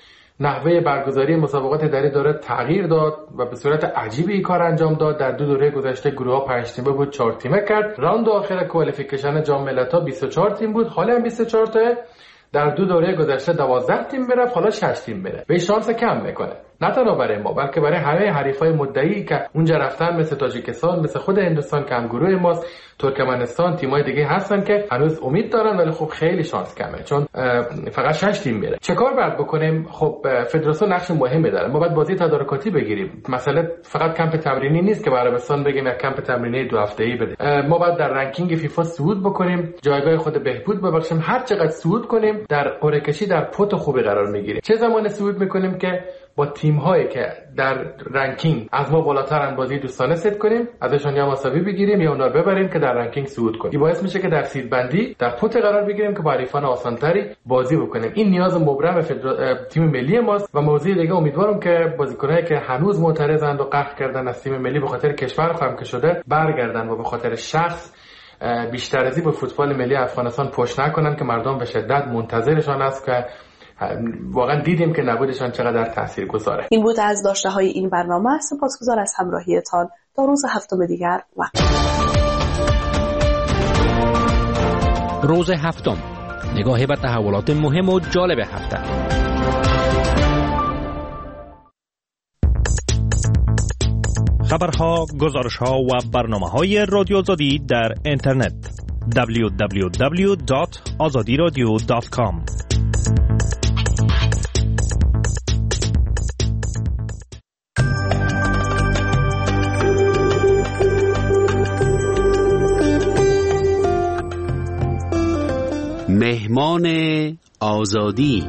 نحوه برگزاری مسابقات دری داره تغییر داد و به صورت عجیبی این کار انجام داد. در 2 دوره گذشته گروه ها 5 تیمه بود، 4 تیمه کرد. راند آخر کوالیفیکیشن جام ملت‌ها 24 تیم بود، حالا هم 24 تا. در 2 دوره گذشته 12 تیم برفت، حالا 6 تیم بره. به شانس کم میکنه، نه تنها برای ما بلکه برای همه حریفای مدعی که اونجا رفتن، مثل تاجیکستان، مثل خود هندوستان که هم گروه ماست، ترکمنستان، تیمای دیگه هستن که هنوز امید دارن ولی خب خیلی شانس کمه چون فقط 6 تیم میره. چه کار باید بکنیم؟ خب فدراسیون نقش مهمی داره. ما باید بازی تدارکاتی بگیریم. مثلا فقط کمپ تمرینی نیست که برای عربستان بگیم یک کمپ تمرینی 2 هفته‌ای بده. ما باید در رنکینگ فیفا صعود بکنیم، جایگاه خود بهبود ببخشیم. هر چقدر صعود کنیم در قرعه کشی در پوت خوبی قرار میگیریم. چه زمان صعود میکنیم که با تیم هایی که در رنکینگ از ما بالاترن بازی دوستانه ست کنیم، ازشون یا مساوی بگیریم یا اونا رو ببریم که در رنکینگ صعود کنیم. این باعث میشه که در سید بندی در پوت قرار بگیریم که با حریفان آسانتری بازی بکنیم. این نیاز مبرم تیم ملی ماست. و موضوع دیگه امیدوارم که بازیکنایی که هنوز معترضند و قهر کردن از تیم ملی به خاطر کشور خواهم که شده برگردن و به خاطر شخص بیشتر ازی به فوتبال ملی افغانستان پشت نکنن که مردم به شدت منتظرشان است که واقعا دیدیم که نبودشان چقدر تأثیر گذاره. این بود از داشته های این برنامه. سپاسگزار از همراهیتان. تا روز هفتم دیگر وقت. روز هفتم، نگاه به تحولات مهم و جالب هفته. خبرها، گزارشها و برنامه‌های رادیو آزادی در اینترنت www.azadiradio.com. مهمان آزادی.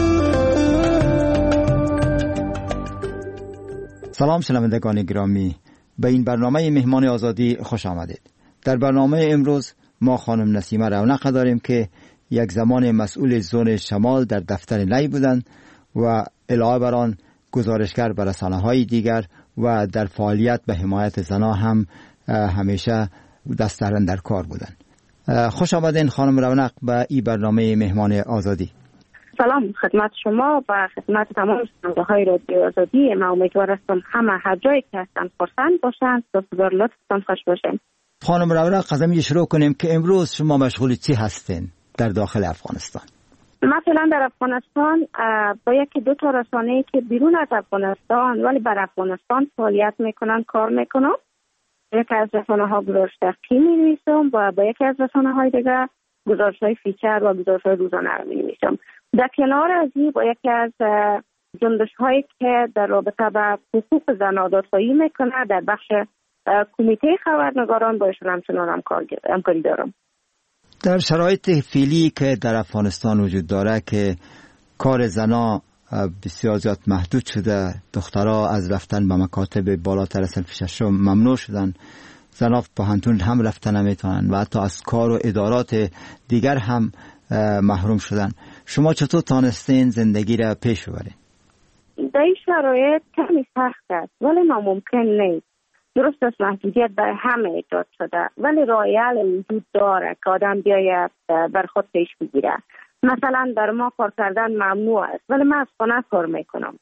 سلام شنوندگان گرامی، به این برنامه مهمان آزادی خوش آمدید. در برنامه امروز ما خانم نسیمه رونق داریم که یک زمان مسئول زون شمال در دفتر نی بودند و علاوه بر آن گزارشگر به رسانه‌های دیگر و در فعالیت به حمایت زنان هم همیشه دست در کار بودند. خوش آمدین خانم رونق به این برنامه مهمان آزادی. سلام خدمت شما و خدمت تمام شنونده‌های رادیو آزادی. من امیدوار هستم همه هر جایی که هستن خرسند باشند، سپاسگزار لطفتان خوش باشین. خانم رونق از همین شروع کنیم که امروز شما مشغول چی هستین در داخل افغانستان؟ مثلا در افغانستان با یکی دو تا رسانه‌ای که بیرون از افغانستان ولی بر افغانستان فعالیت میکنن کار میکنم. یکی از رسانه‌ها گزارش تحقیقی می‌نویسم و با یکی از رسانه‌های دیگه گزارش‌های فیچر و گزارش‌های روزانه رو می‌نویسم. در کنار از این با یکی از جنبش‌هایی که در رابطه با حقوق زن آزادخواهی میکنه در بخش کمیته خبرنگاران با ایشون همچنان همکاری دارم. در شرایط فعلی که در افغانستان وجود داره که کار زنا بسیار زیاد محدود شده، دخترها از رفتن به مکاتب بالاتر از صنف ششم ممنوع شدن، زنها پوهنتون هم رفتن نمیتونن و حتی از کار و ادارات دیگر هم محروم شدن. شما چطور تانستین زندگی را پیش ببرید؟ در این شرایط کمی سخت است ولی ناممکن نیست. درست است محدودیت برای همه ایجاد شده ولی راه حل وجود داره که آدم بیاید بر خود پیش بگیره. مثلا در ما کار کردن ممنوع است ولی من از خانه کار میکنم.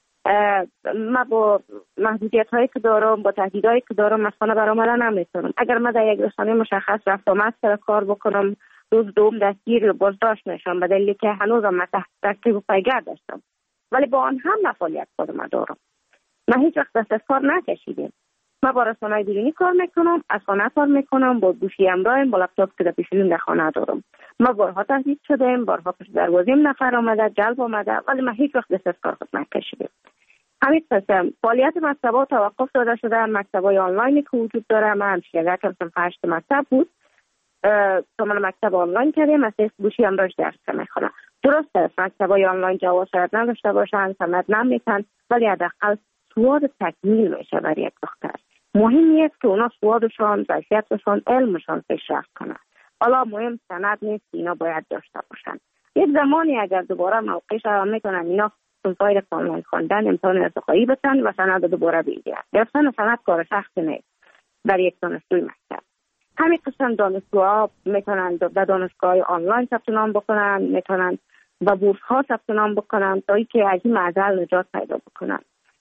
من با محدودیت هایی که دارم، با تهدیدهایی که دارم از خانه برآمدن نمیتونم. اگر من در یک رسانه مشخص رفت آمد سر کار بکنم، روز دوم دستگیر و بازداشت میشم به دلیلی که هنوزم من تحت تعقیب و پیگر داشتم. ولی با آن هم فعالیت خودم دارم. من هیچ وقت دست از کار نکشیدم. من با رسانه‌های بیرونی کار میکنم، از خانه کار میکنم، با گوشی همراهم، با لپتاپ که در پیشونیم در خانه دارم. ما بارها تهدید شدیم، بارها پشت دروازه‌ام نفر آمده، جلب آمده، ولی من هیچ وقت دست از کار خود نکشیدم. همین قسم فعالیت مکتب‌ها توقف داده شده. مکتب‌های آنلاینی که وجود داره، من همشیرگی کردم 8 مکتب بود. تو من مکتب آنلاین کردیم، از گوشی همراهم درس میخونم. درست است مکتب‌های آنلاین جواز شاید نداشته باشن، سند نمیتن، ولی حداقل سواد تکمیل میشه برای یک دختر. مهم نیست که اونا سوادشان، ظرفیتشان، علمشان پیشرفت کنه. حالا مهم سند نیست، اینا باید داشته باشن. یک زمانی اگر دوباره موقعش هم میتونن اینا فایل آنلاین خواندن، امتحان ارتقایی بتن و سند دوباره بگیرن. گرفتن سند کار سخت نیست برای یک دانشجوی مکتب. همین قسم دانشجوها میتونن در دانشگاه آنلاین ثبت نام بکنن، میتونن با بورس ها ثبت نام بکنن تا اینکه از این معضل نجات پیدا بکنن.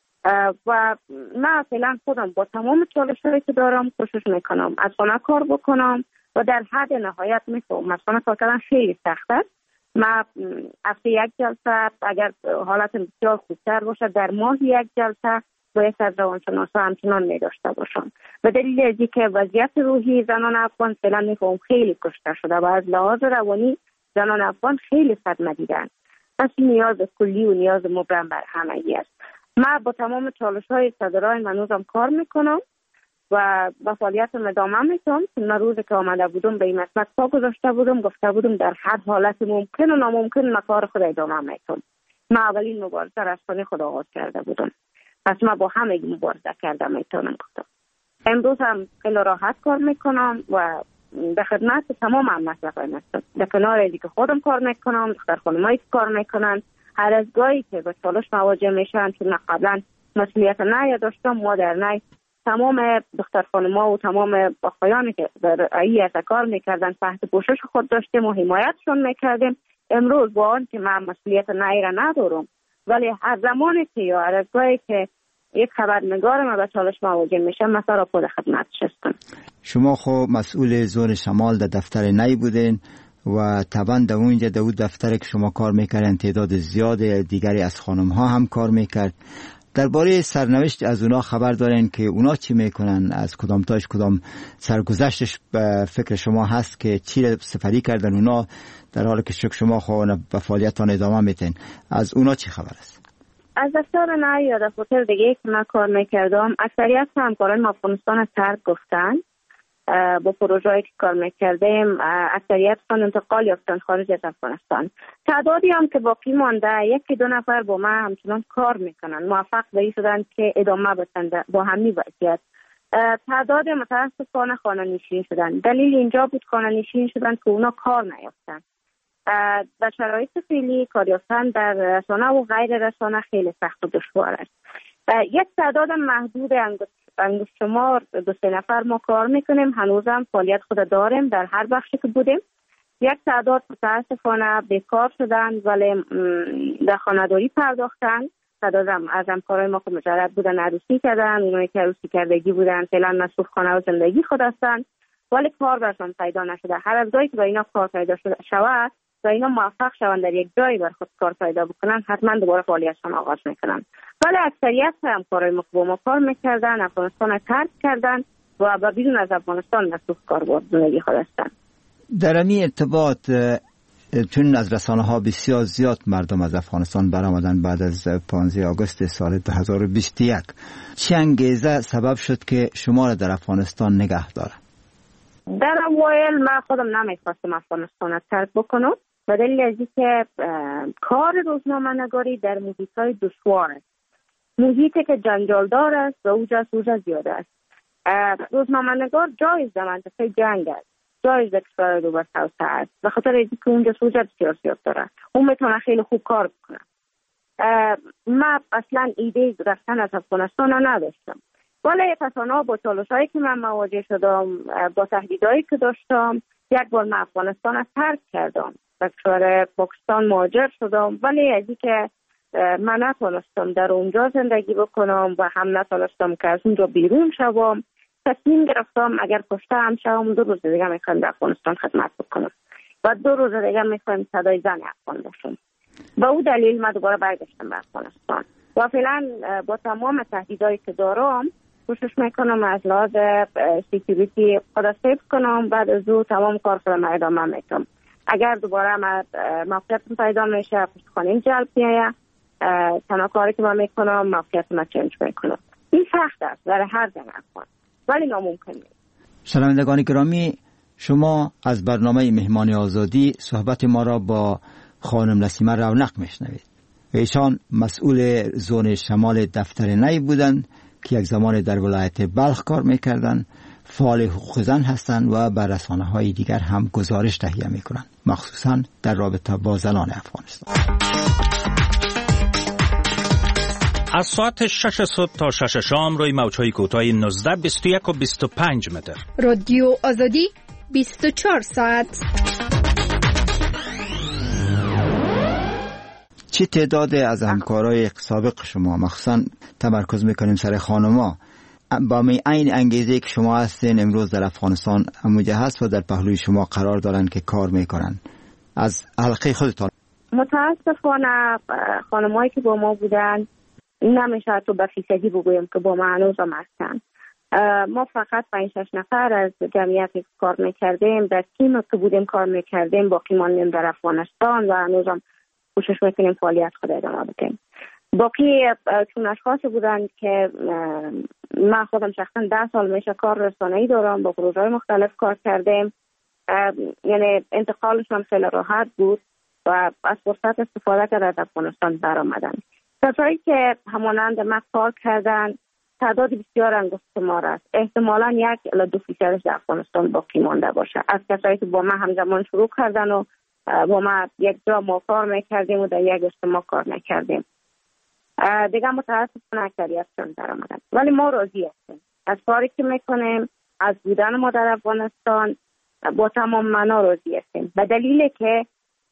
و من فعلا خودم با تمام چالش‌هایی که دارم کوشش میکنم از خانه کار بکنم و در حد نهایت میتونم. از خانه کار کردن خیلی سخت است. من هفته یک جلسه اگر حالت بسیار خوبتر باشه در ماه یک جلسه باید از روانشناسا همچنان می‌داشته باشم. به دلیل از اینکه وضعیت روحی زنان افغان فعلا میفهم خیلی کشته شده و از لحاظ روانی زنان افغان خیلی صدمه دیدن. پس نیاز کلی و نیاز مبرم بر همگی است. من با تمام چالش‌های صدرای منوزم کار میکنم و با فعالیتم ادامه میدم. من روزی که آمده بودم به این مسئله پا گذاشته بودم، گفته بودم در هر حالت ممکن و ناممکن من کار خود ادامه میدم. من اولین مبارزه رسانه خود آغاز کرده بودم. پس من با همگی مبارزه کردم میتونم گفتم. امروز هم خیلی راحت کار میکنم و به خدمت تمام مسئله هستم. در کنار اینکه که خودم کار میکنم، دختر خانمایی که کار میکنن، هر از گاهی که به چالش مواجه میشن، چون قبلا مسئولیت نه داشتم، ما در نه تمام دختر خانم‌ها و تمام آقایانی که در این کار میکردن تحت پوشش خود داشتیم و حمایتشون میکردیم. امروز با آن که من مسئولیت نه را ندارم، ولی هر زمانی که یا هر از گاهی که یک خبرنگار ما به چالش مواجه میشه، مثلا را خود خدمتش هستم. شما خب مسئول زون شمال در دفتر نی بودین و طبعا در اونجا در اون دفتر که شما کار میکردن تعداد زیاد دیگری از خانم ها هم کار میکرد. درباره سرنوشت از اونا خبر دارین که اونا چی میکنن؟ از کدام تاش کدام سرگذشتش به فکر شما هست که چی سپری کردن اونا در حالی که شما خود به فعالیتان ادامه میتین؟ از اونا چی خبر است؟ از دفتر نه یا دفتر دیگه که من کار میکردم اکثریت همکاران افغانستان ترک گفتن. با پروژه‌ای که کار میکردیم اکثریتشون انتقال یافتن خارج از افغانستان. تعدادی هم که باقی مانده، یکی دو نفر با من همچنان کار میکنن، موفق به این شدن که ادامه بدن با همین وضعیت. تعداد متاسفانه خانه نشین شدن. دلیل اینجا بود خانه نشین شدن که اونا کار نیافتن. در شرایط فعلی کار یافتن در رسانه و غیر رسانه خیلی سخت و دشوار است. یک تعداد محدود انگشت شمار 2-3 نفر ما کار میکنیم، هنوزم فعالیت خود داریم در هر بخشی که بودیم. یک تعداد متاسفانه بیکار شدن ولی در خانه‌داری پرداختن. تعدادم از همکارای ما که مجرد بودن عروسی کردن، اونایی که عروسی کردگی بودن فعلا مصروف خانه و زندگی خود هستن ولی کار برشان پیدا نشده. هر از گاهی که با اینا کار پیدا شود و اینا موفق شوند در یک جایی بر خود کار پیدا بکنن، حتما دوباره فعالیتشان آغاز میکنن. ولی اکثریت همکارای ما که با ما کار میکردن افغانستان ترک کردن و بیرون از افغانستان مصروف کار با زندگی خود هستن. در این ارتباط چون از رسانه ها بسیار زیاد مردم از افغانستان برآمدن بعد از 15 آگوست سال 2021 چه انگیزه سبب شد که شما را در افغانستان نگه داره؟ در اوایل من خودم نمیخواستم افغانستان ترک بکنم به دلیل از اینکه کار روزنامه‌نگاری در محیط‌های دشوار است، محیطی که جنجالدار است و اوجا زیاد است. روزنامه‌نگار جایز در منطقه جنگ است، جایز در کشور دو بر توسعه است، به خاطر اینکه اونجا سوژه بسیار زیاد داره، اون میتونه خیلی خوب کار بکنه. من اصلا ایده رفتن از افغانستان نداشتم، ولی پسانا با چالش‌هایی که من مواجه شدم، با تهدیدهایی که داشتم، یک بار من افغانستان را ترک کردم، به کشور پاکستان مهاجر شدم، ولی از اینکه من نتونستم در اونجا زندگی بکنم و هم نتونستم که از اونجا بیرون شوم، تصمیم گرفتم اگر کشته هم شوم 2 روز دیگه میخوام در افغانستان خدمت بکنم و 2 روز دیگه میخوام صدای زن افغان باشم. با او دلیل من دوباره برگشتم به افغانستان و فعلا با تمام تهدیدایی که دارم کوشش میکنم از لحاظ سکیوریتی خود سیف کنم، بعد از او تمام کار خودم ادامه میدم. اگر دوباره موقعیتم پیدا میشه پشتخانه جلب میایه، تنها کاری که من میکنم موقعیتم چنج میکنم. این سخت است برای هر زن افغان ولی ناممکن نیست. شنوندگان گرامی، شما از برنامه مهمان آزادی صحبت ما را با خانم نسیمه رونق میشنوید. ایشان مسئول زون شمال دفتر نی بودند که یک زمان در ولایت بلخ کار میکردند، فعال حقوق زن هستند و بر رسانه‌های دیگر هم گزارش تهیه میکنند، مخصوصا در رابطه با زنان افغانستان. از ساعت 6 صبح تا 6 شام روی موج‌های کوتاه 19 21 و 25 متر. رادیو آزادی 24 ساعت. چه تعداد از همکارای سابق شما مخصوصا تمرکز میکنیم سر خانما با این انگیزه که شما هستین امروز در افغانستان مجهز و در پهلوی شما قرار دارن که کار میکنن از حلقه خودتان؟ متاسفانه خانمایی که با ما بودن نمیشه تو به فیصدی بگویم که با ما هنوز هم هستن. ما فقط 5-6 نفر از جمعیتی کار میکردیم، در تیم که بودیم کار میکردیم، باقی ماندیم در افغانستان و هنوز هم کوشش میکنیم فعالیت خود ادامه بدیم. باقی چون اشخاصی بودن که من خودم شخصا 10 سال میشه کار رسانه‌ای دارم، با پروژه‌های مختلف کار کردیم، یعنی انتقالشون خیلی راحت بود و از فرصت استفاده کرده از افغانستان برآمدن. کسایی که همانند من کار کردن تعداد بسیار انگشتمار است، احتمالاً 1-2% در افغانستان باقی مانده باشه از کسایی که با من همزمان شروع کردن و با ما یک جا ما کار میکردیم و در یک اجتماع کار میکردیم. دیگه متاسفانه اکثریتشون در آمدن، ولی ما راضی هستیم از کاری که میکنیم، از بودن ما در افغانستان با تمام معنا راضی هستیم، به دلیل که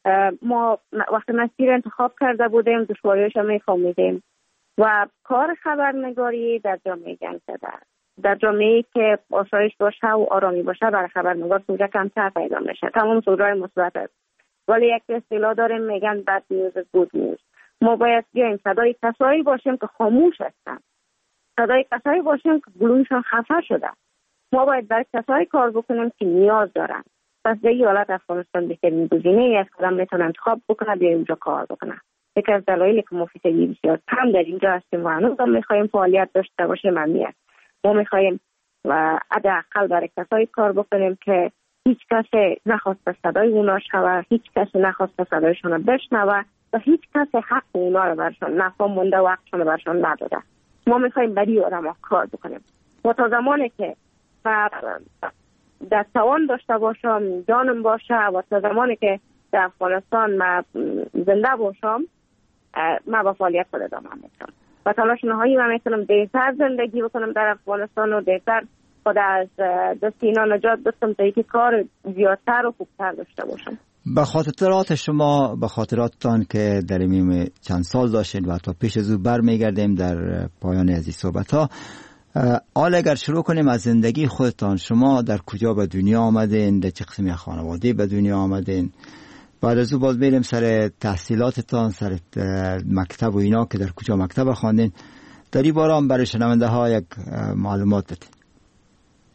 ما وقتی مسیر انتخاب کرده بودیم دشواریاش هم میفهمیدیم و کار خبرنگاری در جامعه جنگ زده است، در جامعه‌ای که آسایش باشه و آرامی باشه برای خبرنگار سوژه کمتر پیدا میشه، تمام سوژه‌های مثبت است، ولی یک اصطلاح داریم میگن بد نیوز گود نیوز. ما باید بیایم صدای کسایی باشیم که خاموش هستن، صدای کسایی باشیم که گلویشون خفه شده. ما باید برای کسایی کار بکنیم که نیاز دارن. پس در این حالت افغانستان بهترین گزینه است که آدم میتونه انتخاب بکنه بیا اینجا کار بکنه. یکی از دلایلی که ما فیصدی بسیار کم در اینجا هستیم و هنوز هم میخوایم فعالیت داشته باشیم همیه. ما میخوایم و حداقل برای کسایی کار بکنیم که هیچ کسی نخواسته صدای اونا شوه، هیچ کسی نخواسته صدایشون بشنوه و هیچ کسی حق اونا رو برشان نفهم مونده و حقشون رو برشان نداده. ما میخوایم برای آدم کار بکنیم و تا زمانی که در توان داشته باشم، جانم باشه و تا زمانی که در افغانستان من زنده باشم من با فعالیت خود ادامه میدم و تلاش نهایی من میتونم دیرتر زندگی بکنم در افغانستان و دیرتر خود از دست اینا نجات بدم تا اینکه کار زیادتر و خوبتر داشته باشم. به خاطرات شما، به خاطراتتان که در این چند سال داشتید و تا پیش از او برمیگردیم در پایان از این صحبت ها، حالا اگر شروع کنیم از زندگی خودتان، شما در کجا به دنیا آمدین، در چه قسمی خانواده به دنیا آمدین، بعد از او باز بریم سر تحصیلاتتان، سر مکتب و اینا که در کجا مکتب خواندین، در این باره هم برای شنونده ها یک معلومات بدین.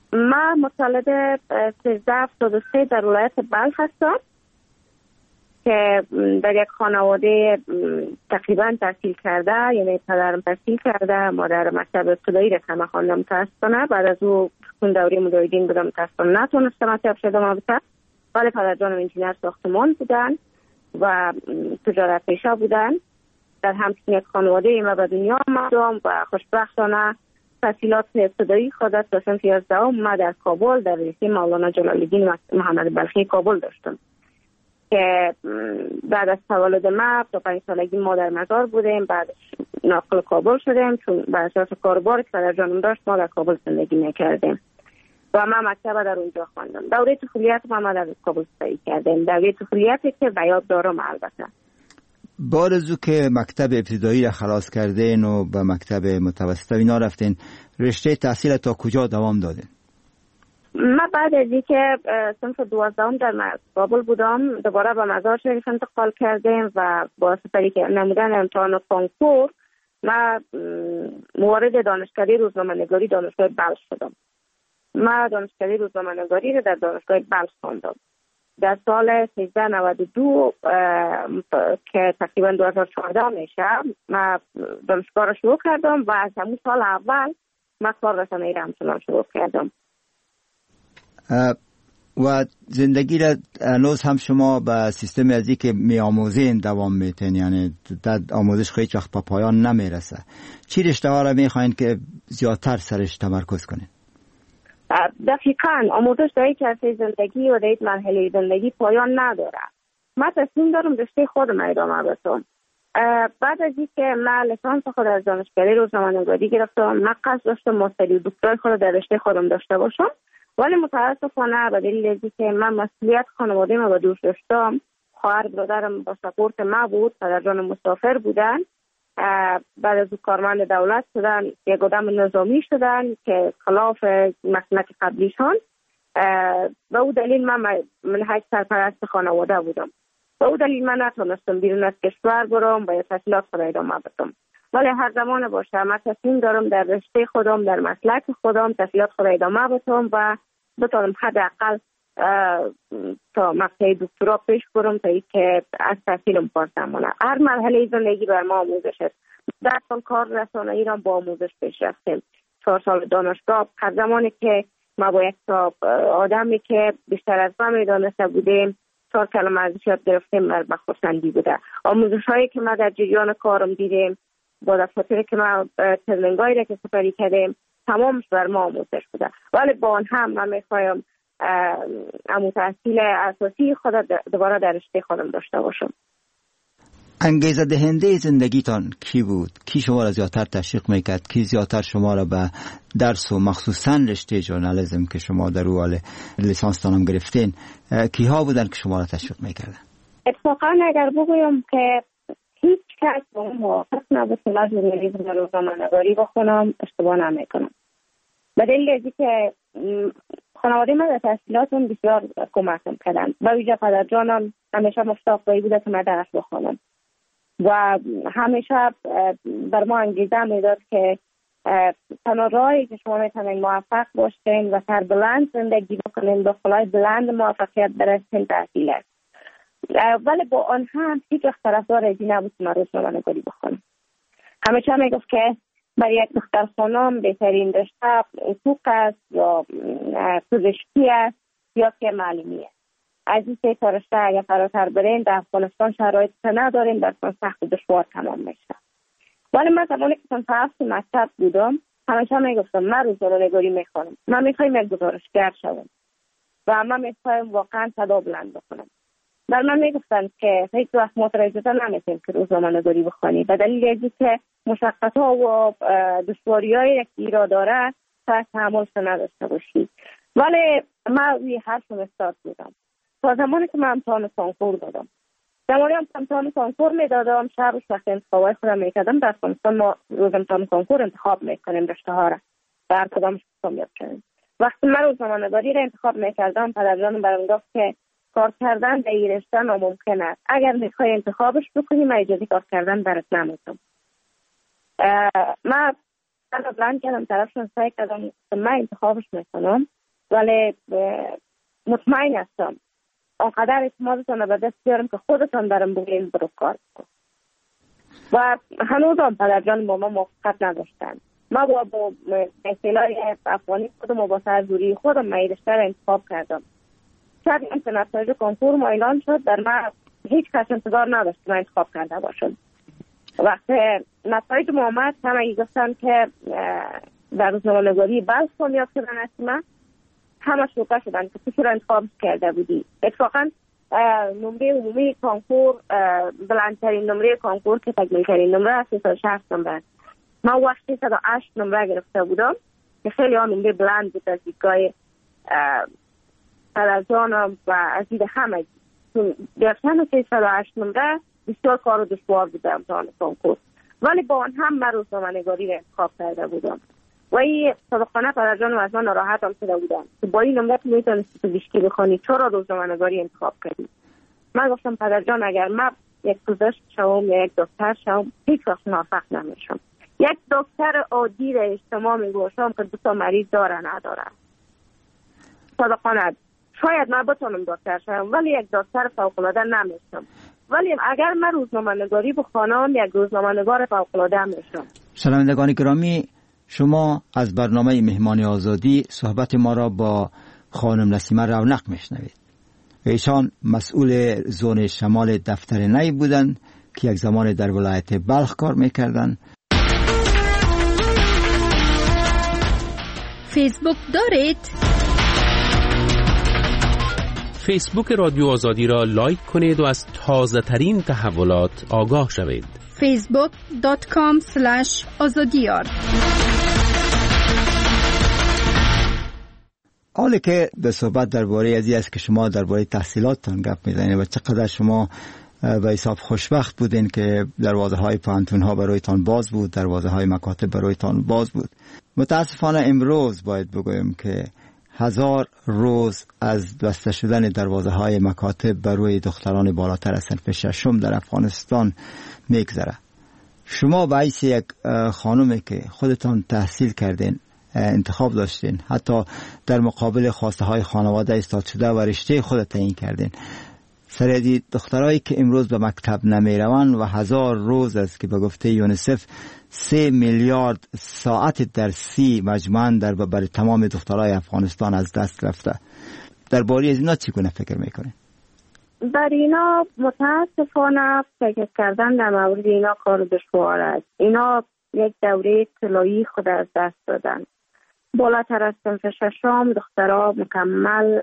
من متولد 1373 در ولایت بلخ هستم که در یک خانواده تقریبا تحصیل کرده، یعنی پدرم تحصیل کرده، مادر مکتب ابتدایی رسانه خواندم متاسفانه. بعد از او اون دوره مجاهدین بودم متاسفانه نتونستم مکتب شدم البته، ولی پدرجانم انجینر ساختمان بودن و تجارت پیشه بودن. در همچنین یک خانواده ما به دنیا آمدم و خوشبختانه تحصیلات ابتدایی خود تا صنف 11 ما در کابل در رشته مولانا جلال الدین محمد بلخی کابل داشتم که بعد از تولد ما تا 5 سالگی ما در مزار بودیم. بعد ناقل کابل شدیم چون بر اساس کاربار که پدرجانم داشت ما در کابل زندگی میکردیم و من مکتب در اونجا خواندم. دوره طفولیت ما در کابل سپری کردیم، دوره طفولیتی که به یاد دارم. البته بارزو که مکتب ابتدایی را خلاص کردین و به مکتب متوسط اینا رفتین، رشته تحصیل تا کجا دوام دادین؟ من بعد از اینکه صنف 12 در کابل بودم دوباره به مزار شریف انتقال کردیم و با سپری که نمودن امتحان کنکور من موارد دانشکده روزنامه‌نگاری دانشگاه بلخ شدم. من دانشکده روزنامه‌نگاری را در دانشگاه بلخ خواندم. در سال 1392 که تقریبا 2014 میشه من دانشگاه را شروع کردم و از همون سال اول من کار رسانه‌ای را همچنان شروع کردم. و زندگی را هنوز هم شما به سیستم ازی که می آموزین دوام میتین، یعنی در آموزش خیلی وقت به پایان نمیرسه. چی رشته ها را میخواین که زیادتر سرش تمرکز کنین؟ دقیقاً آموزش در یک عرصه زندگی و در یک مرحله زندگی پایان نداره. من تصمیم دارم رشته خودم ادامه بدم. بعد از اینکه من لیسانس خود از دانشکده روزنامه‌نگاری گرفتم، من قصد داشتم ماستری دکترای خود در رشته خودم داشته باشم، ولی متاسفانه به دلیل اینکه من مسئولیت خانواده ما به دوش داشتم، خواهر برادرم با سپورت ما بود، پدرجانم مسافر بودن، بعد از کارمند دولت شدن، یک آدم نظامی شدن که خلاف مسلک قبلیشان. به او دلیل من منهج سرپرست خانواده بودم. به او دلیل من نتونستم بیرون از کشور برم و تحصیلات خود ادامه بدم. ولی هر زمان باشه من تصمیم دارم در رشته خودم، در مسلک خودم تحصیلات خود ادامه بدم و بتونم حداقل تا مقطع دکترا پیش برم تا اینکه از تحصیلم پاس نمونه. هر مرحله زندگی بر ما آموزش است. در کار رسانه‌ای را با آموزش پیش رفتیم. 4 سال دانشگاه، هر زمانی که ما با یک آدمی که بیشتر از ما میدانسته بودیم 4 کلمه ازش یاد گرفتیم، بر خرسندی بوده. آموزش‌هایی که ما در جریان کارم دیدیم، با دفاتری که ما ترنینگایی را که سپری کردیم، تمامش بر ما آموزش بوده. ولی با آن هم من میخوایم امو تحصیل اساسی خود دوباره در رشته خودم داشته باشم. انگیزه دهنده زندگیتان کی بود؟ کی شما را زیادتر تشویق میکرد؟ کی زیادتر شما را به درس و مخصوصا رشته ژورنالیسم که شما در اول لیسانس تانم گرفتین، کیها بودن که شما را تشویق میکردن؟ اتفاقا اگر بگویم که هیچ کس با اون موافق نبود که من ژورنالیسم و روزنامه‌نگاری بخونم، اشتباه نمیکنم. به دلیل اینکه خانواده من در تحصیلاتم بسیار کمکم کردن. با ویژه پدرجانم همیشه مشتاق بوده که من درس بخونم و همیشه بر ما انگیزه میداد که تنها راهی که شما میتونید موفق باشین و سربلند زندگی بکنین، با بالای بلند موفقیت برسین، تحصیل است. ولی با آن هم هیچ وقت طرفدار از این نبود که من روزنامه‌نگاری بخونم. همیشه میگفت که برای یک دختر خانم بهترین رشته حقوق است یا پزشکی است یا که معلمی است. از این سه تا رشته اگر فراتر برین در افغانستان شرایط نداریم، در سخت و دشوار تمام میشه. ولی من زمانی که صنف 7 مکتب بودم همیشه میگفتم من روزنامه‌نگاری میخوام، من میخوایم یک گزارشگر شوم و من میخوایم واقعا صدا بلند بکنم. در من میگفتن که هیچ وقت مترجمه نمیتونیم که روزنامه‌نگاری بخونی، به دلیل اینکه مشقت‌ها و دشواری‌هایی که ایراد داره تحملش نداشته باشی. ولی من روی حرفم استاد بودم تا زمانی که من امتحان کنکور دادم. زمانی امتحان کنکور میدادم، شب و وقت انتخابای خودم میکردم. در افغانستان ما روز امتحان کنکور انتخاب میکنیم رشته‌ها را، هر کدامش کامیاب شدیم. وقتی من روزنامه‌نگاری را انتخاب میکردم پدرجانم برام گفت که کار کردن در این رشته ناممکن است. اگر میخوای انتخابش بکنی من اجازه کار کردن برات نمیدم. من بلند کردم، طرفشون سعی کردم من انتخابش میکنم ولی مطمئن هستم آنقدر اعتمادتان را به دست بیارم که خودتان برم بگوییم برو کار کن. و هنوز هم پدرجان با ما موافقت نداشتن. ما با اصطلاح افغانی خودم و با سرزوری خودم رشته را انتخاب کردم. شاید این که نتایج کنکور ما اعلان شد در من هیچ کس انتظار نداشت که من انتخاب کرده باشم. وقتی نتایج ما آمد همه گفتن که در روزنامه‌نگاری بلخ کامیاب شدن است. من همه شوکه شدن که تو را انتخاب کرده بودی. اتفاقا نمره عمومی کنکور بلندترین نمره کنکور که تکمیل ترین نمره 360 نمره. من وقت 308 نمره گرفته بودم که خیلی ها نمره بلند بود از دیدگاه پدرجانم و از دید همه. گرفتن 308 نمره بسیار کار و دشوار بود در امتحان کنکور، ولی با آن هم من روزنامه‌نگاری را انتخاب کرده بودم و این صادقانه پدرجانم از من ناراحت هم شده بودم که با این نمره میتونستی تو ویشکی بخوانی، چرا روزنامه‌نگاری انتخاب کردی؟ من گفتم پدرجان اگر من یک پزشک شوم یا یک دکتر شوم هیچ وقت موفق نمیشم. یک دکتر عادی را اجتماع میگوشم که 2 تا مریض داره نداره. صادقانه شاید من بتونم دکتر شوم ولی یک دکتر فوق‌العاده نمیشم. ولی اگر من روزنامه‌نگاری بخوانم یک روزنامه‌نگار فوق‌العاده میشم. شنوندگان گرامی، شما از برنامه مهمان آزادی صحبت ما را با خانم نسیمه رونق میشنوید. ایشان مسئول زون شمال دفتر نی بودند که یک زمان در ولایت بلخ کار میکردند. فیسبوک دارید؟ فیسبوک رادیو آزادی را لایک کنید و از تازه ترین تحولات آگاه شوید. facebook.com/azadiyar. حالا که به صحبت درباره ازی است که شما درباره تحصیلاتتان گپ میزنید و چقدر شما به حساب خوشبخت بودین که دروازه های پانتون ها برایتان باز بود، دروازه های مکاتب برایتان باز بود. متاسفانه امروز باید بگویم که 1000 روز از بسته شدن دروازه های مکاتب برای دختران بالاتر از صنف 6 در افغانستان میگذره. شما به حیث یک خانومی که خودتان تحصیل کردین، انتخاب داشتین، حتی در مقابل خواسته های خانواده ایستاد شده و رشته خود تعیین کردین، سریعی دخترایی که امروز به مکتب نمی روند و 1000 روز است که به گفته یونیسف 3 میلیارد ساعت درسی مجموعاً برای تمام دخترای افغانستان از دست رفته. درباره از اینا چگونه فکر میکنین؟ در اینا متاسفانه فکر کردن در مورد اینا کار دشوار است. اینا یک دوره طلایی خود از دست دادن. بالاتر از صنف 6 دخترها مکمل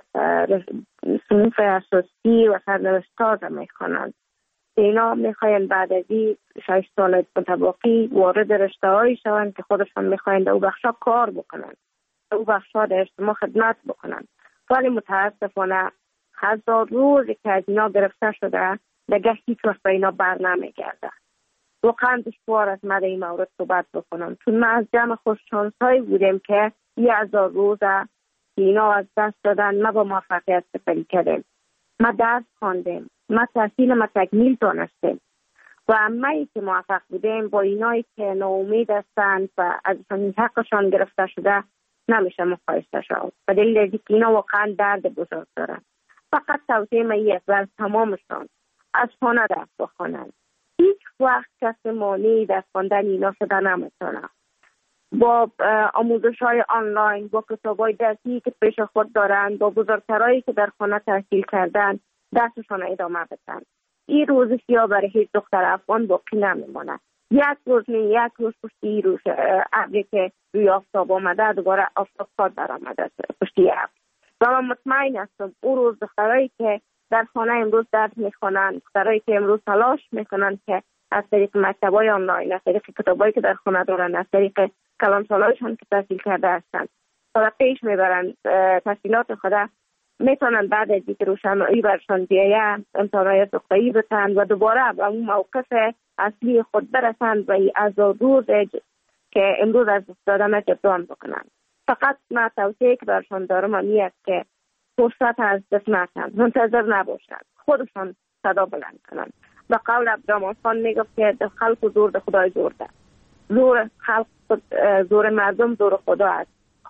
صنف اساسی و سرنوشت‌ها را میخوانند. اینا میخواین بعد از 6 سال متباقی وارد رشته‌هایی شوند که خودشان میخواین در او بخشا کار بکنند، در او بخشا در اجتماع خدمت بکنند. ولی متاسفانه 1000 روزی که از اینا گرفته شده دیگه هیچ وقت به اینا بر نمیگرده. واقعا دشوار است من این مورد صحبت بکنم، چون ما از جمع خوششانس‌هایی بودیم که 1000 روزه اینا از دست دادن، ما با موفقیت سپری کردیم، ما درس خواندیم، ما تحصیل ما تکمیل دانستیم و همه‌ای که موفق بودیم با اینایی که ناامید هستند و ازشان حقشان گرفته شده نمیشه مقایسه شد. به دلیل اینکه اینا واقعا درد بزرگ دارن. فقط توصیه من است از تمامشان از خانه درس بخوانند. هیچ وقت کسی مانعی در خواندن اینا شده نمیتونه. با آموزش‌های آنلاین، با کتاب‌های درسی که پیش خود دارند، با بزرگترایی که در خانه تحصیل کردن درسشان ادامه بدن. این روز سیاه برای هیچ دختر افغان باقی نمیمونه. یک روز پشتی روز ابری که روی آفتاب آمده دوباره آفتاب خود در آمده پشتی ابر. و من مطمئن هستم اون روز دخترایی که در خانه امروز درس میخوانند، دخترایی که امروز تلاش میکنند که از طریق مکتب‌های آنلاین، از طریق کتابایی که در خانه دارن، از طریق کلانسالایشان که تحصیل کرده هستند تا پیش میبرند تحصیلات خود، میتونن بعد از اینکه روشنایی برشان بیایه امتحانات نقطه‌ای بتن و دوباره به اون موقف اصلی خود برسند و از روز که امروز از دست دادن جبران بکنند. فقط من توصیه که برشان دارم این است که فرصت از دست نکنند، منتظر نباشند، خودشان صدا بلند کنند. به قول عبدالرحمن خان میگفت که خلق و زور ده خدای زور ده. زور خلق زور مردم زور خدا است.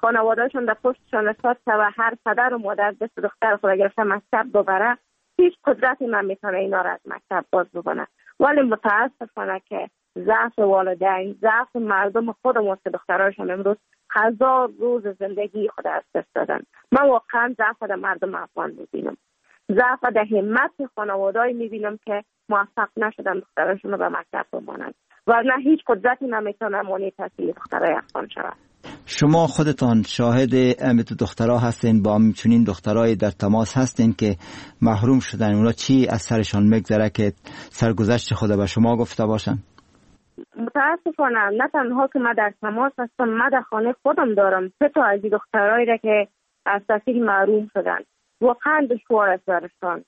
خانوادهشون در پشتشان استاد و هر پدر و مادر دست دختر خود گرفته مکتب ببره، هیچ قدرتی نمیتونه اینا را از مکتب باز بکنه. ولی متاسفانه که ضعف والدین، ضعف مردم خودمون که دخترایشون امروز 1000 روز زندگی خود از دست دادن. من واقعا ضعف در مردم افغان میبینم، ضعف در همت خانواده‌ای میبینم که موفق نشدن دخترایشون رو به مکتب ببرن و نه هیچ قدرتی نمیتونه مانع تحصیل دخترای افغان شود. شما خودتان شاهد امید دخترها هستین، با همچنین دخترای در تماس هستین که محروم شدن، اونا چی از سرشان میگذره که سرگذشت خود به شما گفته باشن؟ متاسفانه نه تنها که من در تماس هستم، من در خانه خودم دارم 3 تا از دخترایی را که از تحصیل محروم شدن. واقعا دشوار است برشان،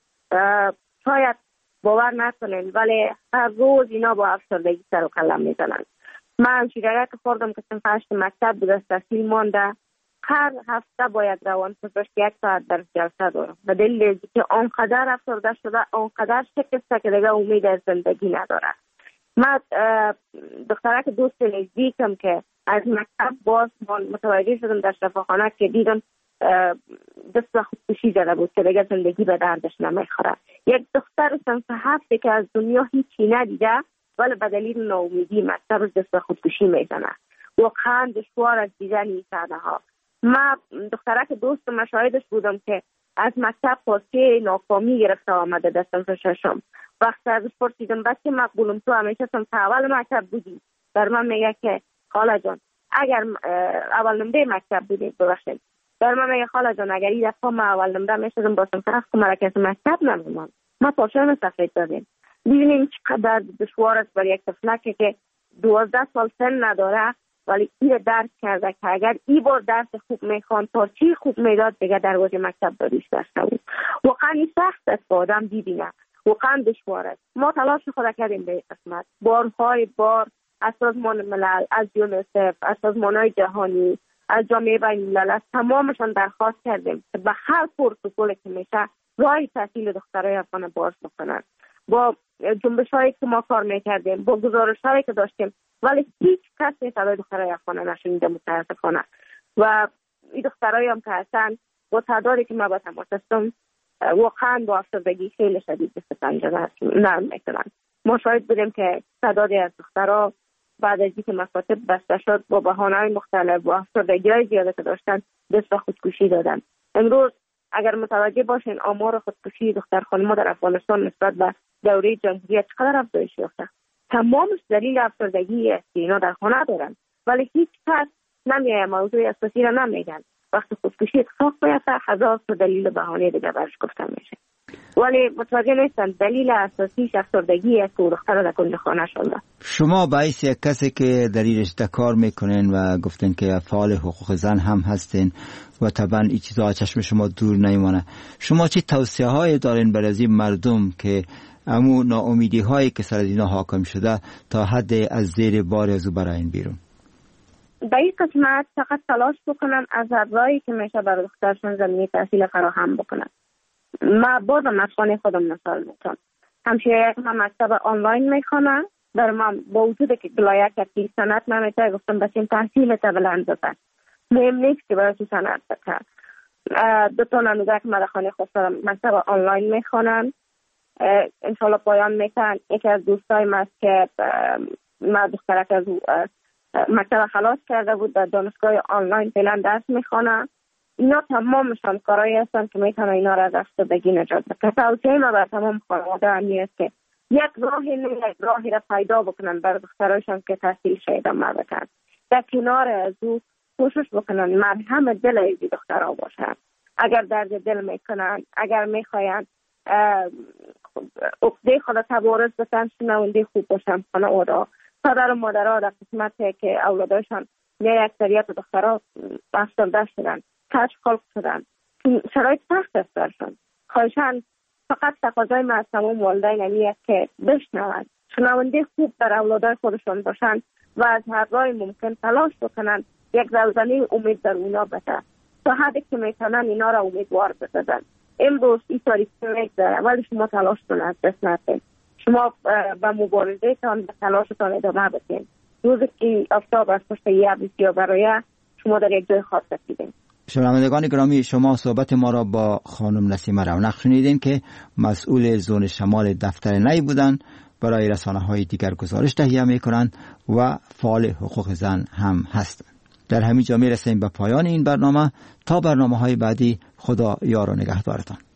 شاید باور نکنین ولی هر روز اینا با افسردگی سر و کله میزنن. من شیرک خوردم که صنف 8 مکتب بود، از تحصیل مانده، هر هفته باید روان پزشک 1 ساعت در جلسه دارم به دلیل که آنقدر افسرده شده، آنقدر شکسته که دیگه امید از زندگی نداره. من دخترک دوست نزدیکم که از مکتب باز متوجه شدم در شفاخانه که دیدم دست به خودکشی زده بود که دیگه زندگی به دردش نمیخوره. یک دختر صنف 7 که از دنیا هیچی ندیده ولی به دلیل ناامیدی مکتب دست به خودکشی میزنه. واقعا دشوار از دیدن این صحنه ها. من دخترک دوست مشاهدش بودم که از مکتب پاسه ناکامی گرفته آمده در صنف 6. وقتی ازش پرسیدم بچه مقبولم تو همیشه صنف اول مکتب بودی؟ در من میگه که خاله جان اگر اول نمره مکتب بودی ببخشید. در من میگه خاله جان اگر این دفعه ما اول نمره میشدم با صنف 7 مرکز مکتب نمیمان. ما پاشم سفید دادیم. ببینیم چقدر دشوار است برای یک طفلک که 12 سال سن نداره ولی این درک کرده که اگر این بار درس خوب میخوان تا چی خوب میداد دیگه دروازه مکتب داریش داشته بود. واقعا این سخت است که آدم ببینه، واقعا دشوار است. ما تلاش خود کردیم به این قسمت، بارهای بار از سازمان ملل، از یونیسف، از سازمانهای جهانی، از جامعه بین‌الملل، از تمامشان درخواست کردیم که به هر پروتکلی که میشه راه تحصیل دخترای افغان باز بکنن. با جنبش‌هایی که ما کار میکردیم، با گزارش‌هایی که داشتیم ولی هیچ کسی صدای دخترای افغان نشنیده متاسفانه. و این دخترایی هم که هستن با تعدادی که ما با تماس هستم واقعا با افسردگی خیلی شدید دست پنجه نرم میکنن. ما شاهد بودیم که تعدادی از دخترها بعد از اینکه مکاتب بسته شد با بهانه‌های مختلف با افسردگی‌های زیاده که داشتن دست به خودکشی دادن. امروز اگر متوجه باشین آمار خودکشی دختر خانم‌ها در افغانستان نسبت به دوره جمهوریت چقدر افزایش یافته. تمامش دلیل افسردگی است که اینا در خانه دارن ولی هیچ کس نمیاد موضوع اساسی را نمیگن. وقتی خودکشی اتفاق بیفته 1000 تا دلیل بهانه دیگه برش گفته میشه ولی متوجه نیستن دلیل اساسیش افسردگی است که دختر در کنج خانه شده. شما باعث یک کسی که در این رشته کار میکنین و گفتن که فعال حقوق زن هم هستین و طبعا این چیزا چشم شما دور نمیمونه، شما چی توصیه هایی دارین برای این مردم که امو ناامیدی هایی که سر اینا حاکم شده تا حد از زیر بار از براین بیرون؟ در این قسمت فقط تلاش بکنن از راهی که میشه برای دخترشون زمینه تحصیل فراهم بکنن. من بازم از خانه خودم مثال میتونم. همشه من مکتب آنلاین میخوانم، در من با وجود که بلایت که سنت نمیته گفتم بسیم تحصیل تا بلند بکن. مهم نیست که برای تو سنت بکن. 2 تا نموده که من در خانه خودم مکتب آنلاین میخوانم. انشالله پایان میکنن. یکی از دوستای من است که من دخترک از مکتب خلاص کرده بود در دانشگاه آنلاین فعلا درس میخوانه. اینا تمامشان کارایی هستن که میتونن اینا را از افسردگی نجات بدن. توصیه ما بر تمام خانواده همی است که یک راهی را پیدا بکنن برای دخترایشان که تحصیل شاید بکنن. در کنار از او کوشش بکنن مرهم دل از دخترها باشن. اگر درد دل میکنن، اگر میخواین عقده خود تبارز بسن، شنونده خوب باشن خانواده. پدر و مادرها در قسمتی که اولادشان نه اکثریت دخترها افسرده شدن، کج خلق شدن، شرایط سخت است برشان. خواهشان فقط تقاضای من از تمام والدین این است که بشنوند، شنونده خوب در اولادای خودشان باشند و از هر راه ممکن تلاش بکنن یک زلزله امید در اونا بده تا حدی که میتونن اینا را امیدوار بسازن. امروز این تاریخی میگذره ولی شما تلاشتون از دست ندید. شما به مبارزه تان به تلاشتان ادامه بدین. روزی که آفتاب از پشت یه بسیار برای شما در یک جای خاص رسیدین. شنوندگان گرامی، شما صحبت ما را با خانم نسیمه رونق شنیدین که مسئول زون شمال دفتر نی بودند، برای رسانه‌های دیگر گزارش تهیه می‌کنند و فعال حقوق زن هم هستند. در همین جا می‌رسیم به پایان این برنامه. تا برنامه‌های بعدی، خدا یار و نگهدارتان.